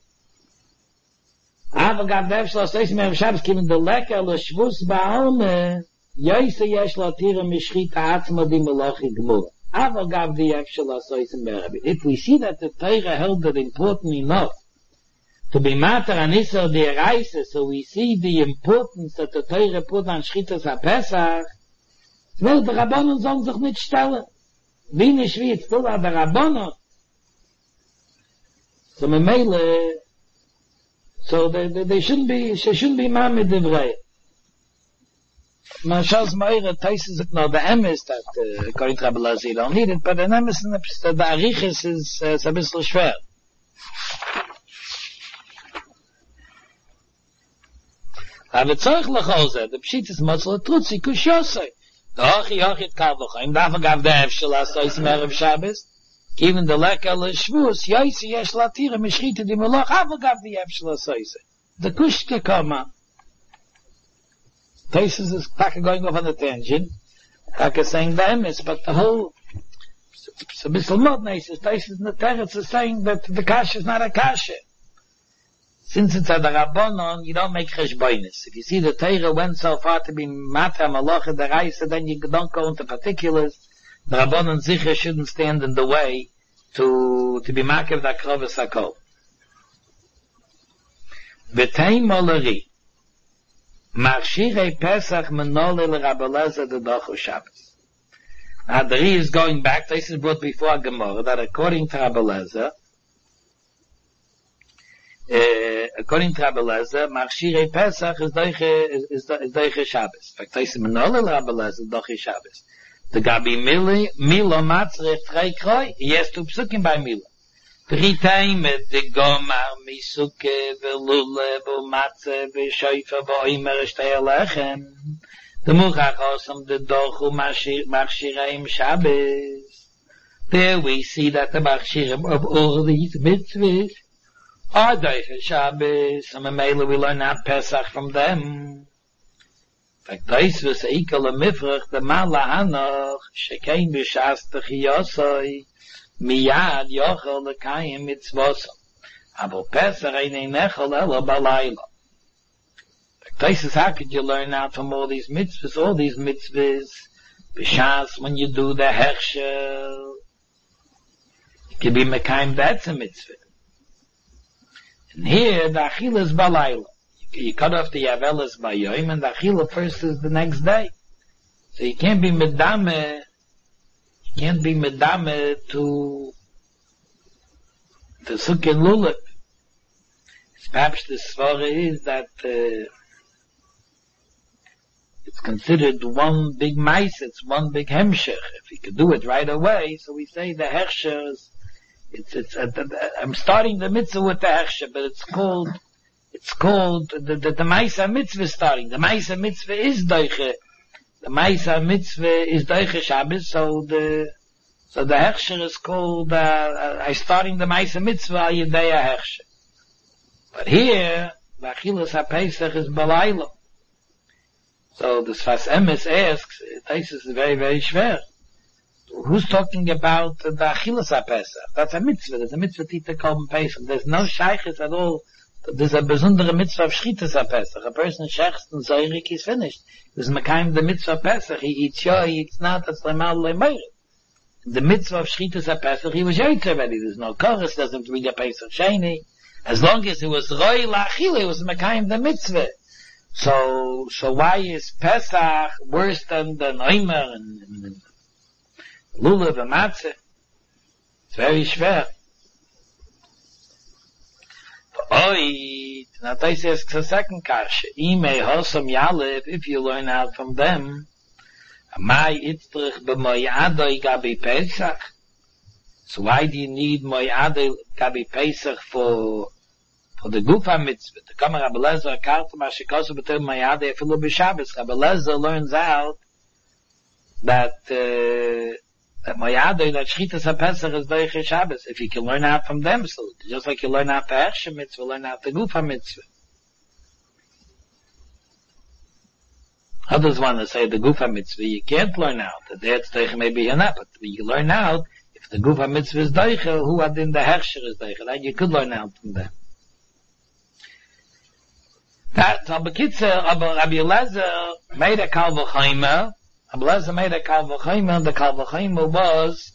Ava gav Ev Shel Asoyse Me'erev Shabbos, given the Leka L'Shvus Ba'almeh, Yoyse yesh latira mishchita atzma di melochi gmura. Ava gav the Ev Shel Asoyse Me'erev. If we see that the Torah held it important enough to be matter an Isser D'Oraisa, so we see the importance that the Torah put on Shchitas HaPesach, well, the Rabbanon sollen sich nicht stellen. Wie nicht wie it's still at the Rabbanon. So Memele, so they, they, they shouldn't be, they shouldn't be Mamid Divrei. Marshals Meire, Taisis it no, the Emes that, uh, according to Rabbi Elazar, you don't need it, but the Emes, the Arichis is, uh, is a bisschen schwer. Aber Zeug Lachose, the Pshit is Motzla Trutzi, Kushosei. The Hochi Hochit Kal V'chaimer, Dafa gav the Ev Shel Asoyse Me'erev Shabbos, given the Leka L'Shvus, Yoyse yesh latira mishchita di meloch, Dafa gav the Ev Shel Asoyse. The Kushke Kama. Taisus is going off on the tangent, Taka saying the Emes, but the whole, it's a bisschen mod nice, Taisus in the Teretz is saying that the Kasha is not a Kasha. Since it's a Rabbanon, you don't make cheshbonis. If you see the Torah went so far to be Matra Malocha D'Oraisa, then you don't go into particulars. The Rabbanon Zicher shouldn't stand in the way to, to be Makev D'Akrovis HaKol. V'tei Moleri, Marshirei Pesach Menole L'Rabbi Elazar D'Dochu Shabbos. Now the Ri is going back, this is brought before Gemara, that according to Rabbi Elazar, Uh, according to Rabbi Elazar, Machshirei Pesach is Deiche, is, is Deiche Shabbos. In fact, I say, Menole Rabbi Elazar, Deiche Shabbos. The Gabi Mili, Milo Matzrech Trei Kroi, yes, to Psukim by Milo. Three times, the Gomar, Misuke, Velule, Vomatze, Veshoifa, Voimer, Shtei Alechem. The Muchachosam, the Dochu Machshirim Shabbos. There we see that the Machshirim of all these mitzvahs are Doiche Shabbos, and Mamela we learn out Pesach from them. In fact, Taisvus Eikel Mifrach, the Mala Hanoch, Shekein B'Shas Techiyosoi, Miyad Yochel Lekayim Mitzvosam. Abo Pesach Einei Nechel Elo Balayla. Taisus, how could you learn out from all these mitzvahs? All these mitzvahs, b'shas, when you do the hechsher, it can be mekayim, that's a mitzvah. And here, the achila is balayla. You, you cut off the yavelas by yoim, and the achila first is the next day. So you can't be medame, you can't be medame to, to sukkah lulav. Perhaps the svara is that, uh, it's considered one big mice, it's one big hemshech. If you could do it right away, so we say the hechshers, it's, it's, uh, the, the, I'm starting the mitzvah with the hechsher, but it's called, it's called, the, the, the Maisa mitzvah is starting. The Maisa mitzvah is doiche. The Maisa mitzvah is doiche Shabbos, so the, so the hechsher is called, uh, uh, I'm starting the Maisa mitzvah al yedei hechsher. But here, the Achilas HaPesach is balayla. So the Sfas Emes asks, this is very, very schwer. Who's talking about the Achilas HaPesach? That's a mitzvah. There's a mitzvah Tita Kolben Pesach. There's no shaykhis at all. There's a besondere mitzvah of Shchitas HaPesach. A person shechst and Zoyrik is finished. There's Mekayim the mitzvah of Pesach. He eats yo, he eats not, that's Lemal Lemeir. The mitzvah of Shchitas HaPesach, he was yoyt already. There's no chorus, doesn't bring a Pesach Sheni. As long as it was Roy Lachila, it was Mekayim the mitzvah. So, so why is Pesach worse than the Omer and, and Lulav and Matzah? It's very schwer. Oi, now this asks a second kasha. Imei Hosam Yalev, if you learn out from them, Amai Itzrich b'moyadoi gabi Pesach. So why do you need moyadoi gabi Pesach for for the Gufa mitzvah? The Kamar Rabbi Lezer Kartam Ashikosu B'Tel Moyadoi Afilu B'Shabbos. Rabbi Lezer learns out that uh, that moyadoi, that Shchitas HaPesach is Doiche Shabbos. If you can learn out from them, so just like you learn out the Hechsher mitzvah, learn out the Gufa mitzvah. Others want to say the Gufa mitzvah you can't learn out. The Deitz Doiche maybe you're not, but you learn out, if the Gufa mitzvah is Doiche, who had in the Hechsher is Doiche, that you could learn out from them. That, so Bekitzer, Rabbi Eliezer made a Kal V'Chomer. Rabbi Eliezer made a Kal V'Chomer. The Kal V'Chomer was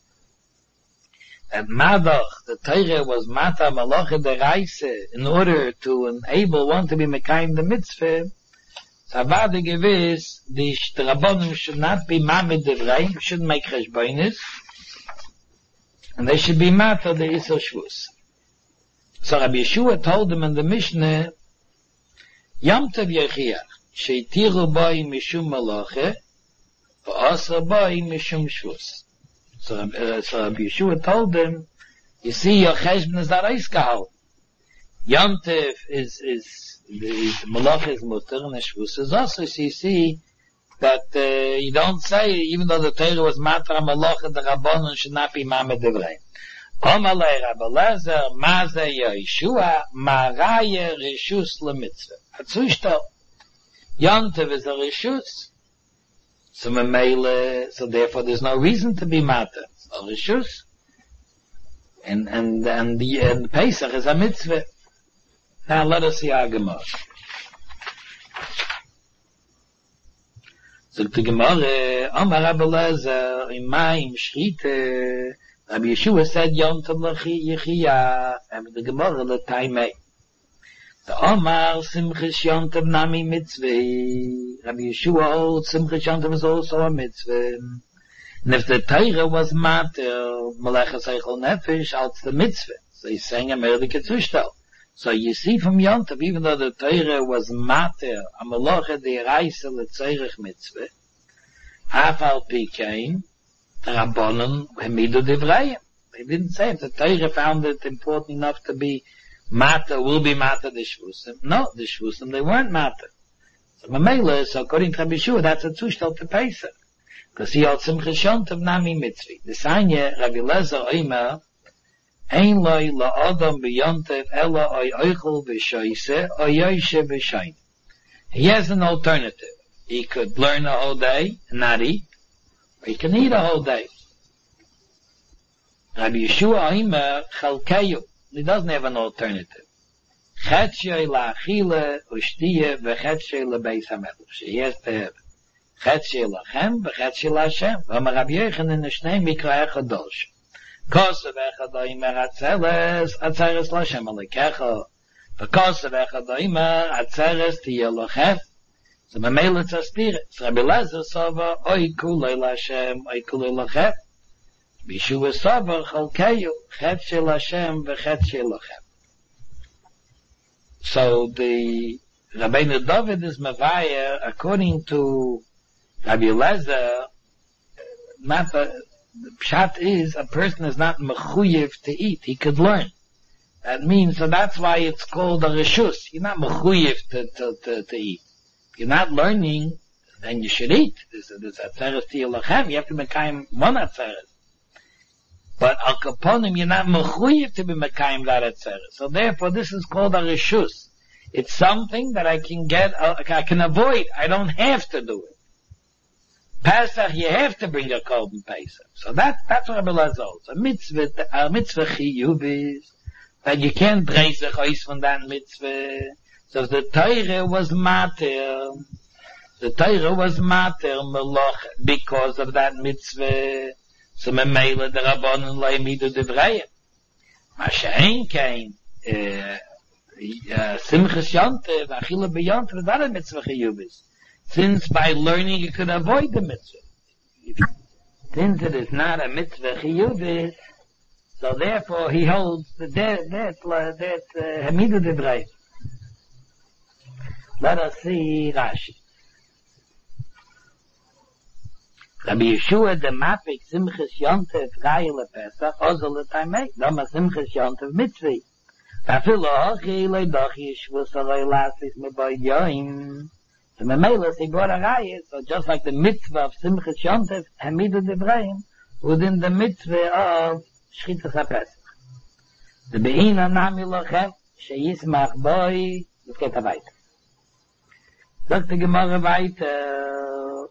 that Madach, the Torah was Mata Malacha Deraisa, in order to enable one to be Mekayim the mitzvah. So Avada Gewiss, the Rabbanim should not be Mamed Devrayim, shouldn't make Cheshbonis, and they should be Mata the Isser Shvus. So Rabbi Yeshua told them in the Mishnah, Yom Tov Yechiach, Sheitiru Boi Mishum Malacha, V'asa Boi Mishum Shvus. So, uh, so Rabbi Yeshua told them, you see, your Cheshbon is Arais Gehal. Yom Tov is, is, is, Malacha is Mutter, and Shvus is also, so you see, that, uh, you don't say, even though the Torah was Matra Malacha, the Rabbanon should not be Mamed Devrei. Omalei Rabbi Eliezer, Mazeh Yeshua, Maraya Rishus LeMitzvah. Hatzushtel. Yom Tov is a Rishus. So Memele, so therefore there's no reason to be Mata. It's a Rishus. And, and, and the, and Pesach is a Mitzvah. Now let us see our Gemara. So the Gemara, Omar Rabbi Eliezer, Imayim Shchite, Rabbi Yeshua said, Yom Tov Yechiach, and the Gemara, the Taimei. The Omar, Simchis Yom Tov Nami Mitzvah. Rabbi Yeshua holds, Simchis Yom Tov is also a Mitzvah. And if the Torah was Mater, Melechas Eichel Nefesh, als the Mitzvah. So he's saying a Merdike Zushtel. So you see from Yom Tov, even though the Torah was Mater, a Melacha de Reise Letzerich Mitzvah, Afal Pikein, the Rabbanon, Hemidu Divrayim. They didn't say if the Torah found it important enough to be Mata, will be Mata the Shvusim. No, the Shvusim, they weren't Mata. So Mamela, so according to Rabbi Yeshua, that's a Zushtel to Pesach. Because he had Simchas Yontav Nami Mitzvi. The Sanya, Rabbi Lezer Oimer, Ein loy la'adam b'yontav ela oy oichel b'shoyse oy yoshe b'shoyne. He has an alternative. He could learn a whole day and not eat, or he can eat a whole day. Rabbi Yeshua Oimer chalkeyu. He doesn't have an alternative. Chetshei la'achile u'shtiye v'chetshei l'beis hamelech. He has to have Chetshei lachem v'chetshei la'Hashem. V'amar Rabbi Yochanan n'shnei mikra echad dolsh. Kosev echad oimer atzeres atzeres l'Hashem alekecha. V'kosev echad oimer atzeres tiye lochem. So Mamela it's a spirit. So Rabbi Lezer sova oy kulei l'Hashem oy kulei lochem. B'Yeshua sova chalkeyu chetshei l'Hashem v'chetshei lochem. So the Rabbeinu David is Mavaya, according to Rabbi Lezer, not the, the pshat is a person is not mechuyev to eat. He could learn. That means, so that's why it's called a reshus. You're not mechuyev to, to, to, to eat. If you're not learning, then you should eat. There's a, there's a atzeres tiyolachem. You have to mekayim one atzeres. But al kaponim, you're not mechuyev to be mekayim that atzeres. So therefore, this is called a reshus. It's something that I can get, uh, I can avoid. I don't have to do it. Pesach, you have to bring a korban Pesach. So that, that's what Rabbi Lezer holds. A mitzvah, a mitzvah chiyuv is that you can't break the chois from that mitzvah. So the Torah was mater. The Torah was mater meloch because of that mitzvah. So memela the Rabbanon lo yamidu divrayim. Mashein came, uh, Simchas Yontav, Achila b'Yontav, is not a mitzvah chiyuvis. Since by learning you could avoid the mitzvah. Since it is not a mitzvah chiyuvis, so therefore he holds that that that Hamidu Debrei. Let us see Rashi. Rabbi Yeshua the Mafik Simchas Yontav Rayel Pesach Ozol L'Taimei Lama Simchas Yontav Mitzvah. Afilo Hachi Leidach Yeshua Salei Lasis Meboy Yoim. So Memelas he brought a raya, so just like the mitzvah of Simchas Yontav Hamidu Debrayim, within the mitzvah of Shchitas HaPesach. The Be'ina Nami Lochem Sheyismach Boi. Let's get a weiter. Sagt die Gemara weiter.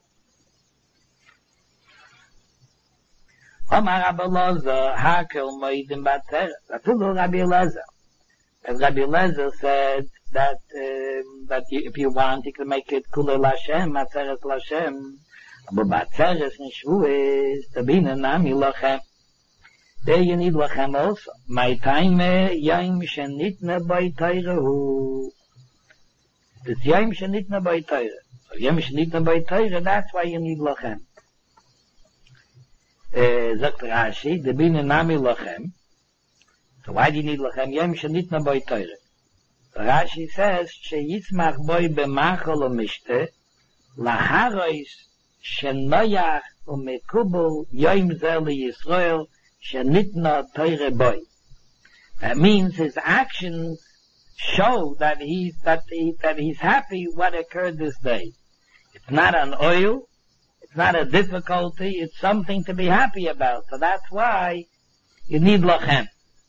Omar Rabbi Lezer Hakel Moedim Batzer. Afilo Rabbi Lezer. And Rabbi Lezer said that um, that you, if you want, you can make it Kulei Lashem, Atzeres Lashem. But Batzeres Nishvuis, Tabina Nami Lachem. There you need Lachem also. My time, Yom Shenitna By Teirehu. It's Yom Shenitna By Teire. So Yom Shenitna By Teire, that's why you need Lachem. Zakt Rashi, Tabina Nami Lachem. So why do you need Lachem? Yom Shenitna By Teire. Rashi says, Sheyitzmach Boi B'machol U'mishte, Laharois Shenoyach U'mekubel Yom Zel Yisrael Shenitna Teire Boi. That means his actions show that he's, that he, that he's happy what occurred this day. It's not an oil, it's not a difficulty, it's something to be happy about. So that's why you need Lachem.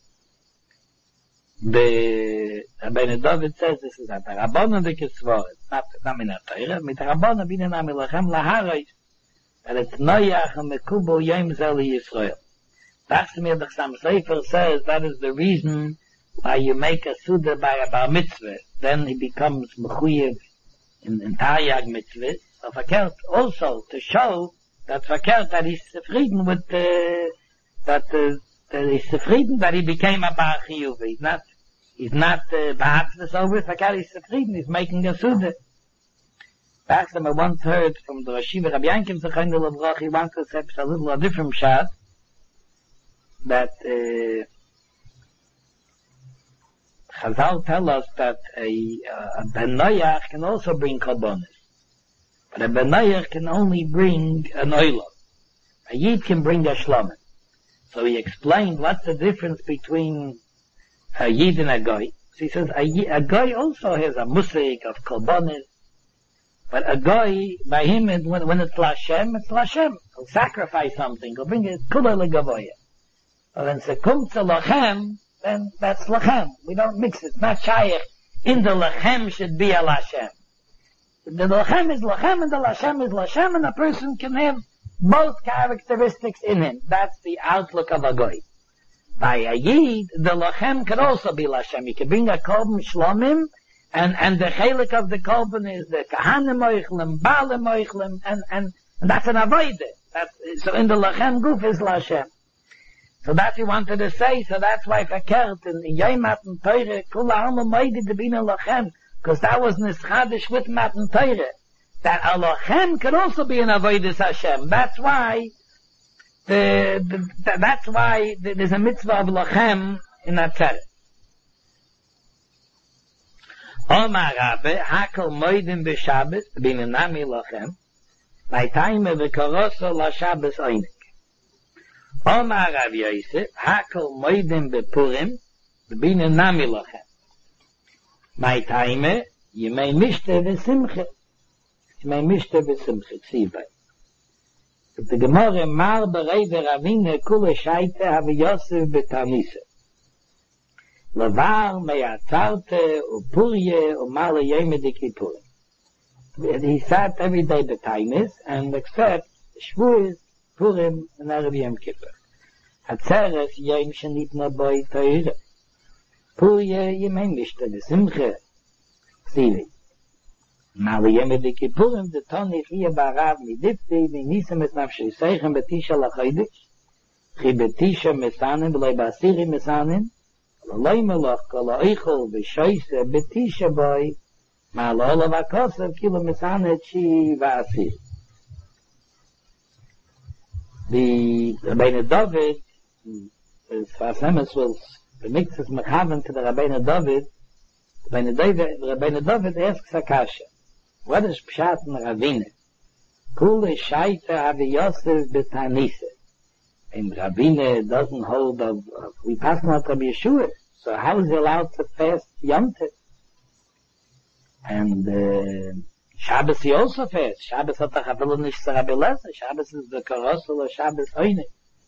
The Rabbeinu David says this is that the Rabbanon the Kisvor, it's not, not min ha-Torah, mit Rabbanon bina nami lachem laharois, that it's noyach and mekubel yom zel Yisrael. Tachsimir the Chassam Sofer says that is the reason why you make a Suda by a Bar Mitzvah, then he becomes mechuyev in, in Taryag Mitzvah, so verkehrt also to show that verkehrt that he's zufrieden with, uh, that, uh, that he's zufrieden that he became a Bar Chiyuv. He's not He's not perhaps this over Fakar is zufrieden, he's making a Suda. Perhaps I once heard from the Rashiva Rabbi Yankiv Zechayim Levrach, he once said a little a different shot, that uh, Chazal tell us that a, a Ben Noyach can also bring Korbanos. But a Ben Noyach can only bring an Oila. A Yid can bring a Shlomen. So he explained what's the difference between a Yid and a Goy. So he says, a, a Goy also has a musik of Korbanos, But a guy, by him, it, when, when it's Lashem, it's Lashem. He'll sacrifice something. He'll bring it kula legavoya. But when it comes to Lachem, then that's Lachem. We don't mix it. It's not Shayach. In the Lachem should be a Lashem. The Lachem is Lachem and the Lashem is Lashem, and a person can have both characteristics in him. That's the outlook of a guy. By a Yid, the Lachem could also be Lashem. You can bring a Korban Shlomim, and, and the Chelik of the Korban is the Kahanim Moichlem, Baalem Moichlem, and, and, and that's an Avoide. That's, so in the Lachem Guf is Lashem. So that's he wanted to say, so that's why verkehrt in, in Yom Matan Teure, Kula Alma Moide de Bina Lachem, because that was Nischadish with Matan Teure. That a Lachem could also be an Avoidus Hashem. That's why, the, the, that's why there's a mitzvah of Lachem in Atzeret. Omar Rabbe, Hakel Moidim B'Shabbos, Bina Nami Lachem, by time of the Koroso La Shabbos Oinik. Omar Rav Yosef, Hakel Moidim B'Purim, Bina Nami Lachem. My time, you may mishte v'simche. You may mishte v'simche, tzivay. The Gemara, Mar Berei V'Ravine, Kule Shaite, Havi Yosef B'Tanise. Lavar Me'atzarte, Upurye, Umale Yeme Dikipurim. He sat every day the Tainis, and except Shvuis, Purim, and Erev Yom Kippur. Atzeres Yom Shenitna Boi Teire. Purye Yemei Mishta V'Simche. Tzivay. Male Yeme Dikipurim, the Toni Chiyah Barav Midifti, V'Nisem Es Nafshei Seichem B'Tisha L'Chodesh. Chi B'Tisha Mesanim, V'Loi B'Asiri Mesanim. V'Loi Melach, Kol Ha'Eichel, V'Shoyse, B'Tisha Boi, Ma'al Olav HaKosev, Kilo Mesanet, Chi V'Asiri. The Rabbeinu David, as far as Emes was, the mixes Mechavan to the Rabbeinu David, Rabbeinu David, Rabbeinu David asks Akasha, what is Pshat in Ravine? Kule Shaita Avi Yosef B'Tanise. And Ravine doesn't hold of, of we pass not Rabbi Yeshua, so how is he allowed to fast Yom Tov? And uh, Shabbos he also fasts. Shabbos hat er chavilu nish zu Rabbi Lezer. Shabbos is the Karosel of Shabbos Oine.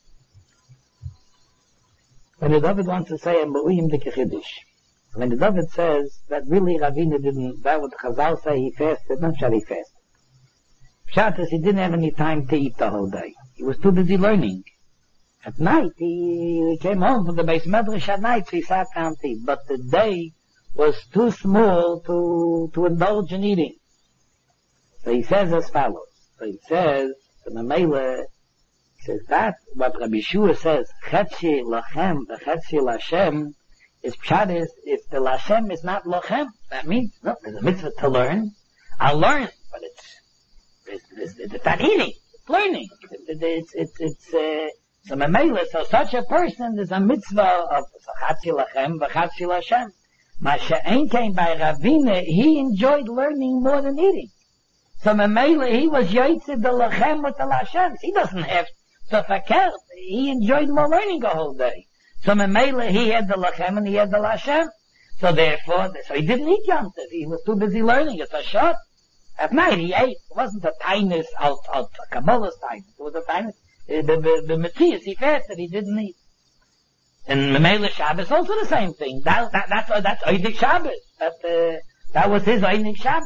When the David wants to say, I'm ba'uyim de kechidish. When the David says that really Ravina didn't, that what Chazal say he fasted, not shall he fasted. Pshat is he didn't have any time to eat the whole day. He was too busy learning. At night, he, he came home from the base medrash at night, so he sat down to eat. But the day was too small to, to indulge in eating. So he says as follows. So he says, the Mamela, he says that, what Rabbi Yeshua says, Chetzi Lachem, the Chetzi Lashem, is Pshat is, if the Lashem is not Lachem, that means, no, there's a mitzvah to learn. I'll learn, but it's, it's, it's, it's not eating, it's learning. It's, it's, it's, uh, so Mamela, so such a person is a mitzvah of Chetzi Lachem, Chetzi Lashem. Masha'en came by Ravina, he enjoyed learning more than eating. So Mamela, he was Yotzei the Lachem with the Lashem. He doesn't have to fakert. He enjoyed more learning the whole day. So Mamela, he had the Lachem and he had the Lashem. So therefore, so he didn't eat Yom Tov. He was too busy learning. It's a shot. At night he ate. It wasn't a tinus out, out, a Kabbalah's tinus. It was a tinus. The, the, the Matthias, he fasted, he didn't eat. And Mamela Shabbos also the same thing. That, that, that's, that's Eidik Shabbos. That, uh, that was his Eidik Shabbos.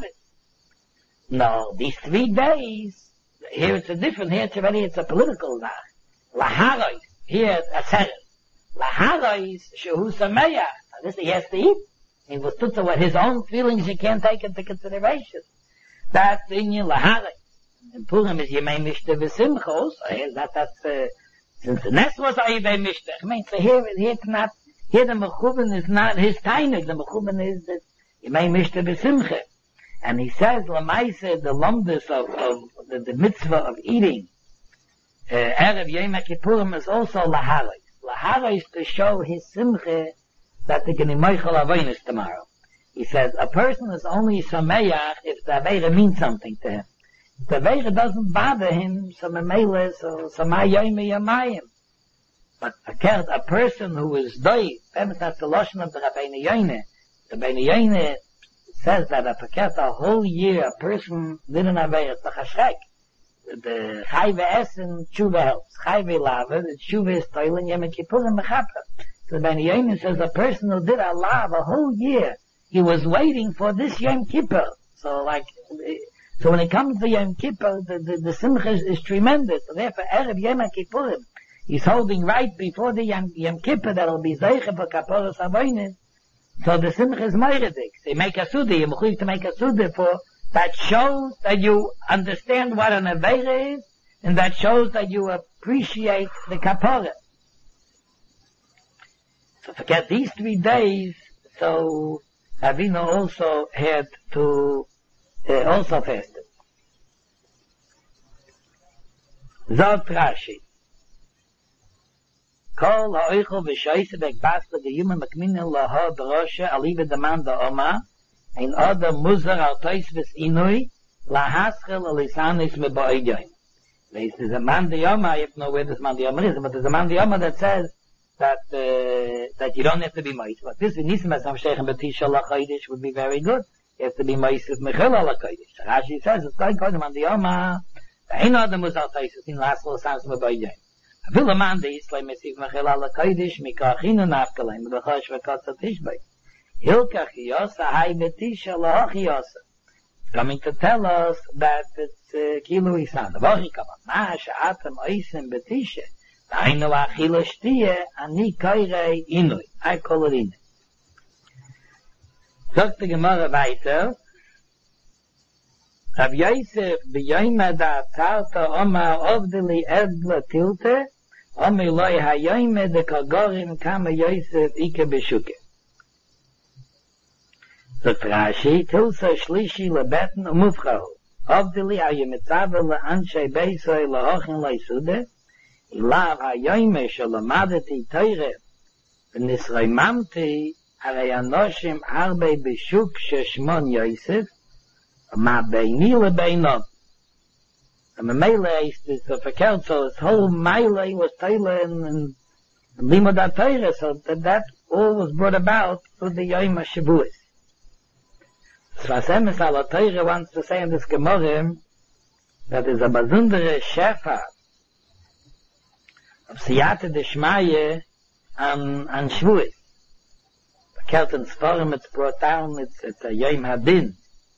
No, these three days, here it's a different, here it's already, it's a political zach. Laharais, here a seret. Laharais, shehu sameya. This he has to eat. He was put to what his own feelings you can't take into consideration. That's in your laharais. And Purim is Yemei Mishte V'Simchos. That, that's, uh, since the next was Ayvei Mishte. I mean, so here, here it's not, here the Mechubin is not his tainig. The Mechubin is that Yemei Mishte V'Simche. And he says, Lamaise, the lumdus of, of the, the mitzvah of eating, uh, Erev Yom Kippurim is also laharais. Laharais to show his simche that they canimoichel avoinus tomorrow. He says, a person is only sameach if the Aveira means something to him. If the Aveira doesn't bother him, so memele, so samayayim yamayim. But a person who is doi, that's the lotion of the Rabbeinu Yoine. The Rabbeinu Yoine, says that if a cat a whole year a person didn't have a chashek, the chayve essen tshuva helps. Chayve lava, the tshuva is toiling Yom Kippurim mechapper. So Ben Yomin says a person who did a lav a whole year, he was waiting for this Yom Kippur. So like, so when it comes to Yom Kippur, the, the, the simcha is, is tremendous. So therefore, Erev Yom Kippurim, he's holding right before the Yom, Yom Kippur that'll be zeicha for kaporas avonim. So the simcha is meiredik. They make a sudhi, you must to make a sudhi for, that shows that you understand what an aveira is, and that shows that you appreciate the kapara. So forget these three days, so Avinu also had to uh, also fast it. Zot Rashi. Kol ha'oichel v'shoyse v'ekbasla g'yumen makminin laha d'rosha aliva demanda oma ein adam muzar al toisves inui lahaschel alisanis meba'idyoin. There's a man diyama, I have to know where this man diyama is, but there's a man diyama that says that uh, that you don't have to be moist. But this v'nisim as hamsheichem b'tisha l'chaydish would be very good. You have to be moist with mechila l'chaydish. Rashi says, it's like a man diyama, ein adam muzar al toisves in lahaschel alisanis meba'idyoin. Will a man the Islam receive mechila l'kodesh mikachinu nafkalim b'chosh v'kotza tishbei. Hilkach yosa hay betisha l'hoch yosa. Coming to tell us that it's uh, kilu isan. V'ochi kaman ma sha'atem oisim betisha da'inu achila shtiye ani koirei inui. I call it inui. Sagt die Gemara weiter. Rav Yosef b'yoyma da'atarta oma ovdeli edla tilte Omi loy hayoyme de kagorim kama Yosef ike beshuke. So Rashi, tilsa shlishi lebeten umufchahu. Obdili hayomitzave le'anshei beisoi le'ochin le'isude. Ilav hayoyme shalamadeti teire. V'nisraimamti harei anoshim harbe beshuk sheshmon Yosef. Ma beini lebeinom. And the Meile is so verkehrt, so his whole Meile was Teile and Limud HaTorah, so that, that all was brought about through the Yom HaShavuos. So as Emes Al HaTorah wants to say in this Gemara that there's a besondere Shefa of Siyata Deshmaya on, on Shavuos. Verkehrt in Sforim, it's brought down, it's, it's a Yom HaDin.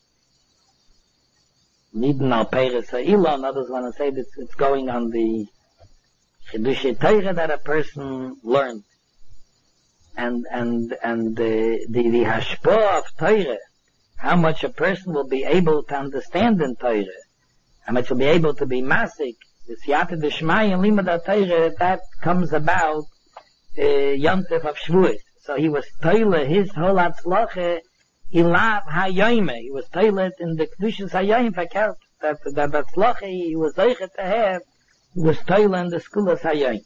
Niden al Peres Ha'ilon, others want to say that it's going on the Chiddushei Torah that a person learned. And, and, and the, the, the Hashpah of Torah, how much a person will be able to understand in Torah, how much will be able to be Masik, the Siyata Deshmai and Limud HaTorah, that comes about, uh, Yontef of Shavuos. So he was Torah, his whole Hatzlache, Ilav hayoyme, he was tailored in the Kedushas hayoyim verkehrt, that that that Tzlache he was zeicher to have, he was tailored in the Skulas hayoyim.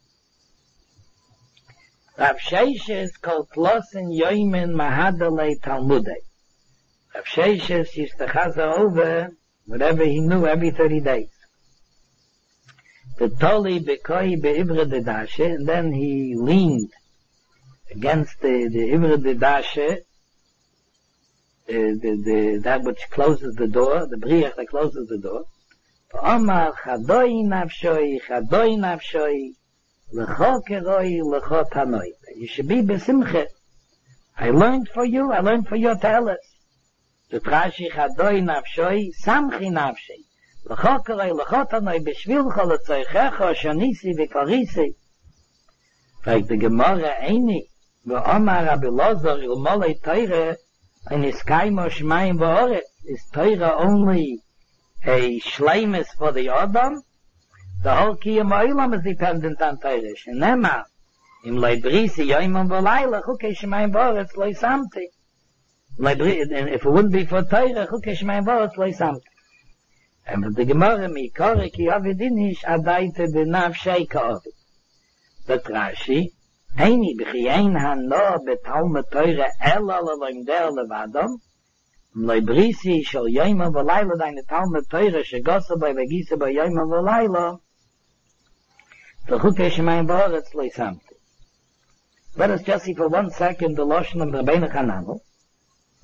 Rav Sheishes called Tlosin yoymen mahadalei Talmudei. Rav Sheishes used to chaza over whatever he knew every thirty days. The Toli bekoi be'ivre dedashe, and then he leaned against the, the ivre dedashe, The, the, the, that which closes the door, the briach that closes the door. Omar chadoi nafshoi, chadoi nafshoi, lecho keroi, lecho tanoi. You should be besimche. I learned for you, I learned for your tellers. The trashi chadoi nafshoi, samchi nafshoi. Lecho keroi, lecho tanoi, beshvilcho lezoichecho, shonisi v'korisi. Like the Gemara eini, v'omar Rabbi Lozor ilmolei teire, and his kaimo shmayim v'oret, is Torah only a shleimus for the Adam? The whole kiyam ha'olam is dependent on Torah. Shenema, im leibrisi yoimim v'layla, chukei shmayim v'oret loy samti. And if it wouldn't be for Torah, chukei shmayim v'oret loy samti. And with the Gemara, mi kore ki avidinish adaite b'nafshei ka'ovid. The Rashi, Eini b'chiyein hano betalmud Torah ela leloimdeh levadam, mleibrisi shel yoimim v'layla deine talmud Torah shegosa bei v'gisa bei yoimim v'layla, v'chukei shemayim v'oretz loy samti. Let us just see for one second the Lashon of Rabbeinu Hananel.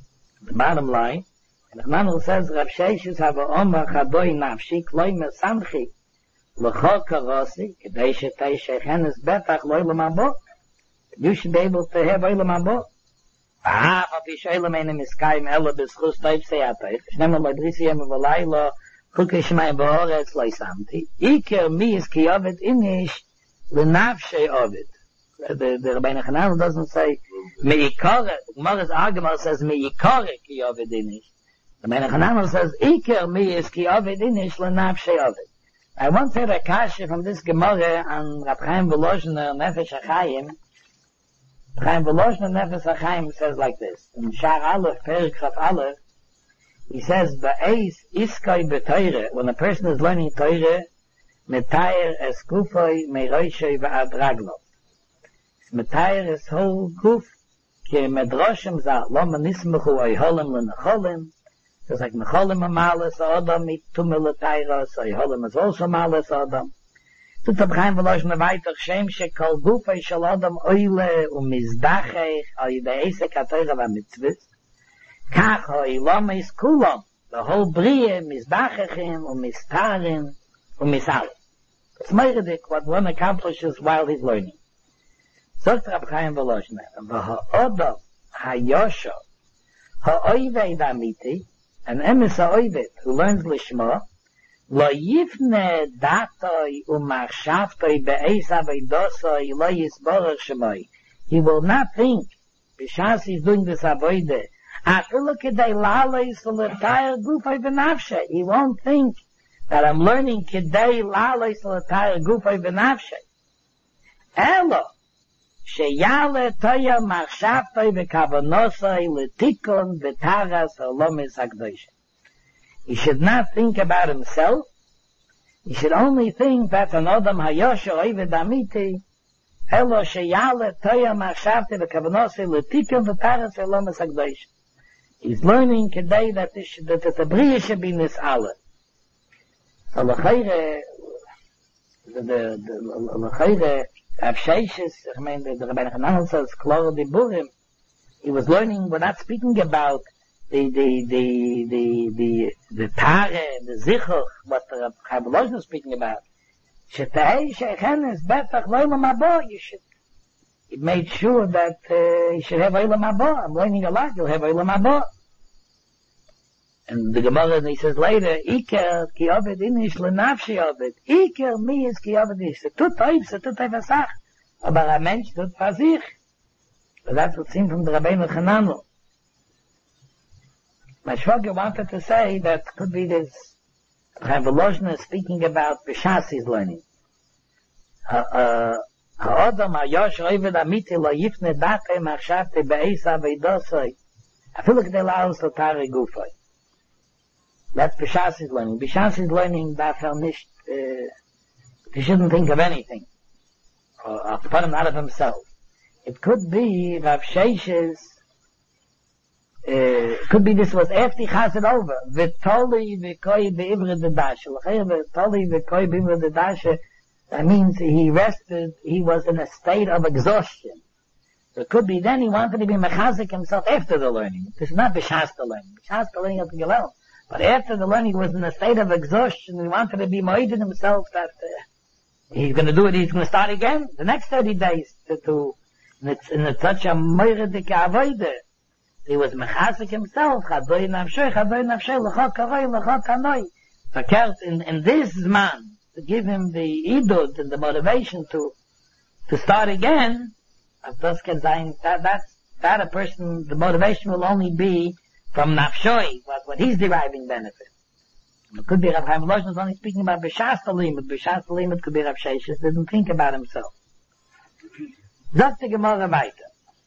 The bottom line, and the man says, Rav Sheshes have a Omar Chadoi Nafshi, Kloime Samchi, L'cho Karosi, Kedei Shetei Shechenes Betach Loilam Abo. You should be able to have Oilam Abo. Ah, but ich Oilam Einem Iskayim Ella B'schus Toiv Seyatay. Shnema Ladrisi Yem V'layla, Chukish Mai B'oretz Loi Samti. Iker mi is ki Ovid Inish, L'nafshei Ovid. The, the Rabbeinu Chananel doesn't say Meikare. The Gemara's argument says Meikare ki Ovid Inish. The Rabbeinu Chananel says Iker mi is ki Ovid Inish L'nafshei Ovid. I once heard a kasha from this Gemara on Rab Chaim Volozhiner Nefesh HaChaim. Chaim Volozhiner Nefesh HaChaim says like this. In Shar Aleph, Perik Chaf Aleph, he says, Ba'eis iskoi b'toire, when a person is learning Torah, Metayer es kufoi meiroshoi v'ad raglo. Metayer es whole kuf, ki medroshem za, lo manismechu oi holem l'necholim, it's like necholim amalas adam, mit tumel l'tayra, so oi holem is also amalas adam. Tut ab Chaim Volozhiner weiter, shem shekol gufoi shel adam oile u'mizdachech, oi de'esek ha-Torah v'mitzvot, kach oi loma is kulom, the whole brie, mizdachechim, u'mistarim, u'misalim. It's meiredik what one accomplishes while he's learning. Sagt Rab Chaim Volozhiner, v'ha'odam ha'yosho, ha'oivei damiti, an emes ha'oivet who learns lishma, lo yifne datoi u'machshavtoi be'eis avoidosoi lo yisborach shemoi. He will not think, b'shas he's doing this avoide, afilu k'dei laleis v'letayr gufay v'nafshe. He won't think that I'm learning k'dei laleis v'letayr gufay v'nafshe. Elo, sheyale toya machshavtoi v'kavonosoi l'tikon v'taras ha'lomis ha'kdosh. He should not think about himself. He should only think that an Odom Hayosho Oived Amiti Elo Sheyale Toya Machshavte V'Kavanosei L'Tikon V'Taras Ha'lomis ha'kdosh. He's learning today that the, that the Tabriya should be Nis'ala. So L'chayre, the, the, the, L'chayre, Rav Sheshes, I mean, the, the Rabbeinu Chananel says, Klor Diburim, he was learning, we're not speaking about the, the, the, the, the, the Tare, the Zichuch, what the Chaim Volozhiner is speaking about. Shetei Shechenes Betach Loilam Abo, you should, he made sure that, uh, you should have Oilam Abo. I'm learning a lot, you'll have Oilam Abo. And the Gemara, he says later, Iker ki Ovid inish lenafshi Ovid. Iker mi is ki Ovid inish. Se tut oiv, se tut oiv asach. Aber a mensch tut for sich. But that's what seemed from the Rabbeinu Chananel. My Shvager wanted to say that could be this, Chaim Volozhiner speaking about B'shas he's learning. Ha'odam ha'yosh oived amiti lo yifne datei machshavte be'eis aveidosoi. Afilu k'dei la'os l'tare gufoi. That's B'shas he's learning. B'shas he's learning that er nicht, uh, he shouldn't think of anything. Or, or to put him out of himself. It could be Rav Sheshes, Uh, could be this was after he has it over. V'toli v'koi be'ivre de dashe. V'toli v'koi be'ivre de dashe. That means he rested, he was in a state of exhaustion. So it could be then he wanted to be mechazik himself after the learning. This is not b'shas the learning. B'shas the learning of the Gilel. But after the learning he was in a state of exhaustion, he wanted to be moided himself that uh, he's going to do it, he's going to start again. The next thirty days to, to and it's in a, such a moiredik avoide. He was mechazik himself, chadoi nafshoi, chadoi nafshoi, l'chot karoi, l'chot kanoi. Verkehrt in, in this man, to give him the idud and the motivation to, to start again, as das can sein, that, that's, that a person, the motivation will only be from nafshoi, what, what he's deriving benefit. It could be Rav Chaim Volozhiner is only speaking about b'shas talimud, b'shas talimud could be Rav Sheshes, didn't think about himself. Sagt die Gemara weiter.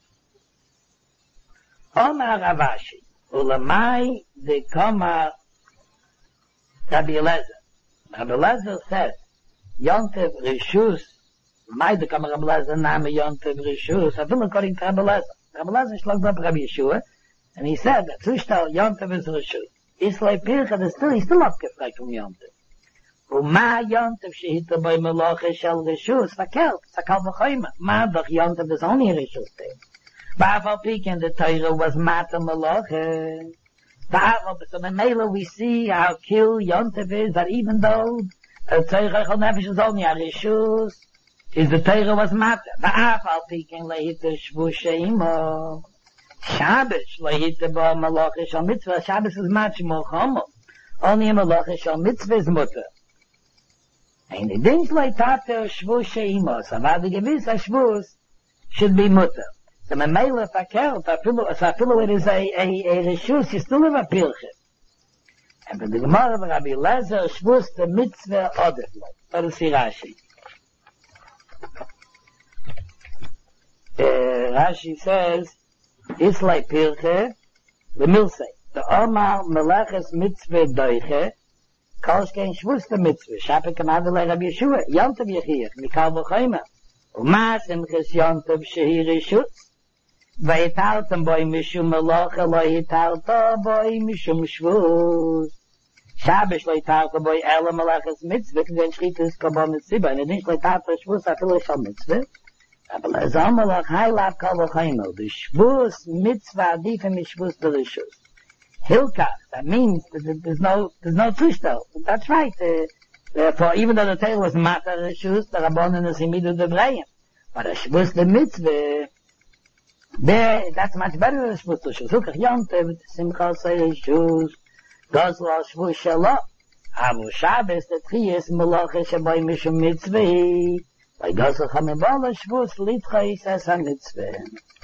Omar Ravashi, ulamai de koma Rabbi Eliezer. Rabbi Eliezer said, Yontev Rishus, mai de koma Rabbi Eliezer name Yontev Rishus, I feel according to Rabbi Eliezer. Rabbi Eliezer slugged up Rabbi Yeshua, and he said that Zushtal Yontev is Rishus. Islay Pircha, is still, he's still abgefragt from Yontev. Uma Yontev shehita by Meloche shel Rishus, verkehrt, sakal v'choyma. Ma doch Yontev is only a Rishus thing. Ba'afal Pekin, the Torah was Mata Malacha. Ba'afal, so the Mela we see how kill Yontev is, that even though a Torah Chol Nefesh is only a Rishus, is the Torah was Mata. Ba'afal Pekin, Lehita Shvu Sheimo. Shabbos, Lehita Ba Malacha Shal Mitzvah. Shabbos is much more common. Only a Malacha Shal Mitzvah is Mutter. And the things like Tata Shvu Sheimo, so about the gewiss a Shvus should be Mutter. So my Mela verkehrt, so afilo it is a, a, a Rishus, you still have a Pilche. And for the Gemara of Rabbi Lezer, Shvus the Mitzvah Odeflo. That is the Rashi. Uh, Rashi says, Islay Pilche, the Milse, the Omar Meleches Mitzvah Doiche, Kolshkein Shvus the Mitzvah, Shapik Amadalei Rabbi Yeshua, Yontav Yechiyach, Mikal Bochayma, Umas Imches Yontav Shehi Rishus, Vaitaltem boy Mishum Melacha, Loitalta boy Mishum Shvus. Shabbos Loitalta boy Ela Melachas Mitzvah, then Shchitas Kabon Mitzvah, and then Loitalta Shvus Afilo Shal Mitzvah. Aber Lezam Melach Hailab Kal Bochayma, the Shvus Mitzvah Adifim Shvus Delishus. Hilkach, that means that there's no, there's no Tushtel. That's right. Uh, uh, for even though the Torah was Mata Rishus, the Rabbanon is Himidu Devrayim. But a Shvus the Mitzvah, there, that's much better than Shvus the Shvus. Hilkach Yontev, Simcha Say Rishus, Gosla Shvus Shalom. Abu Shabbos, the Triyas, Melacha Shabai Mishum Mitzvah, by Gosla Chamibala Shvus, Litcha Yisas HaMitzvah.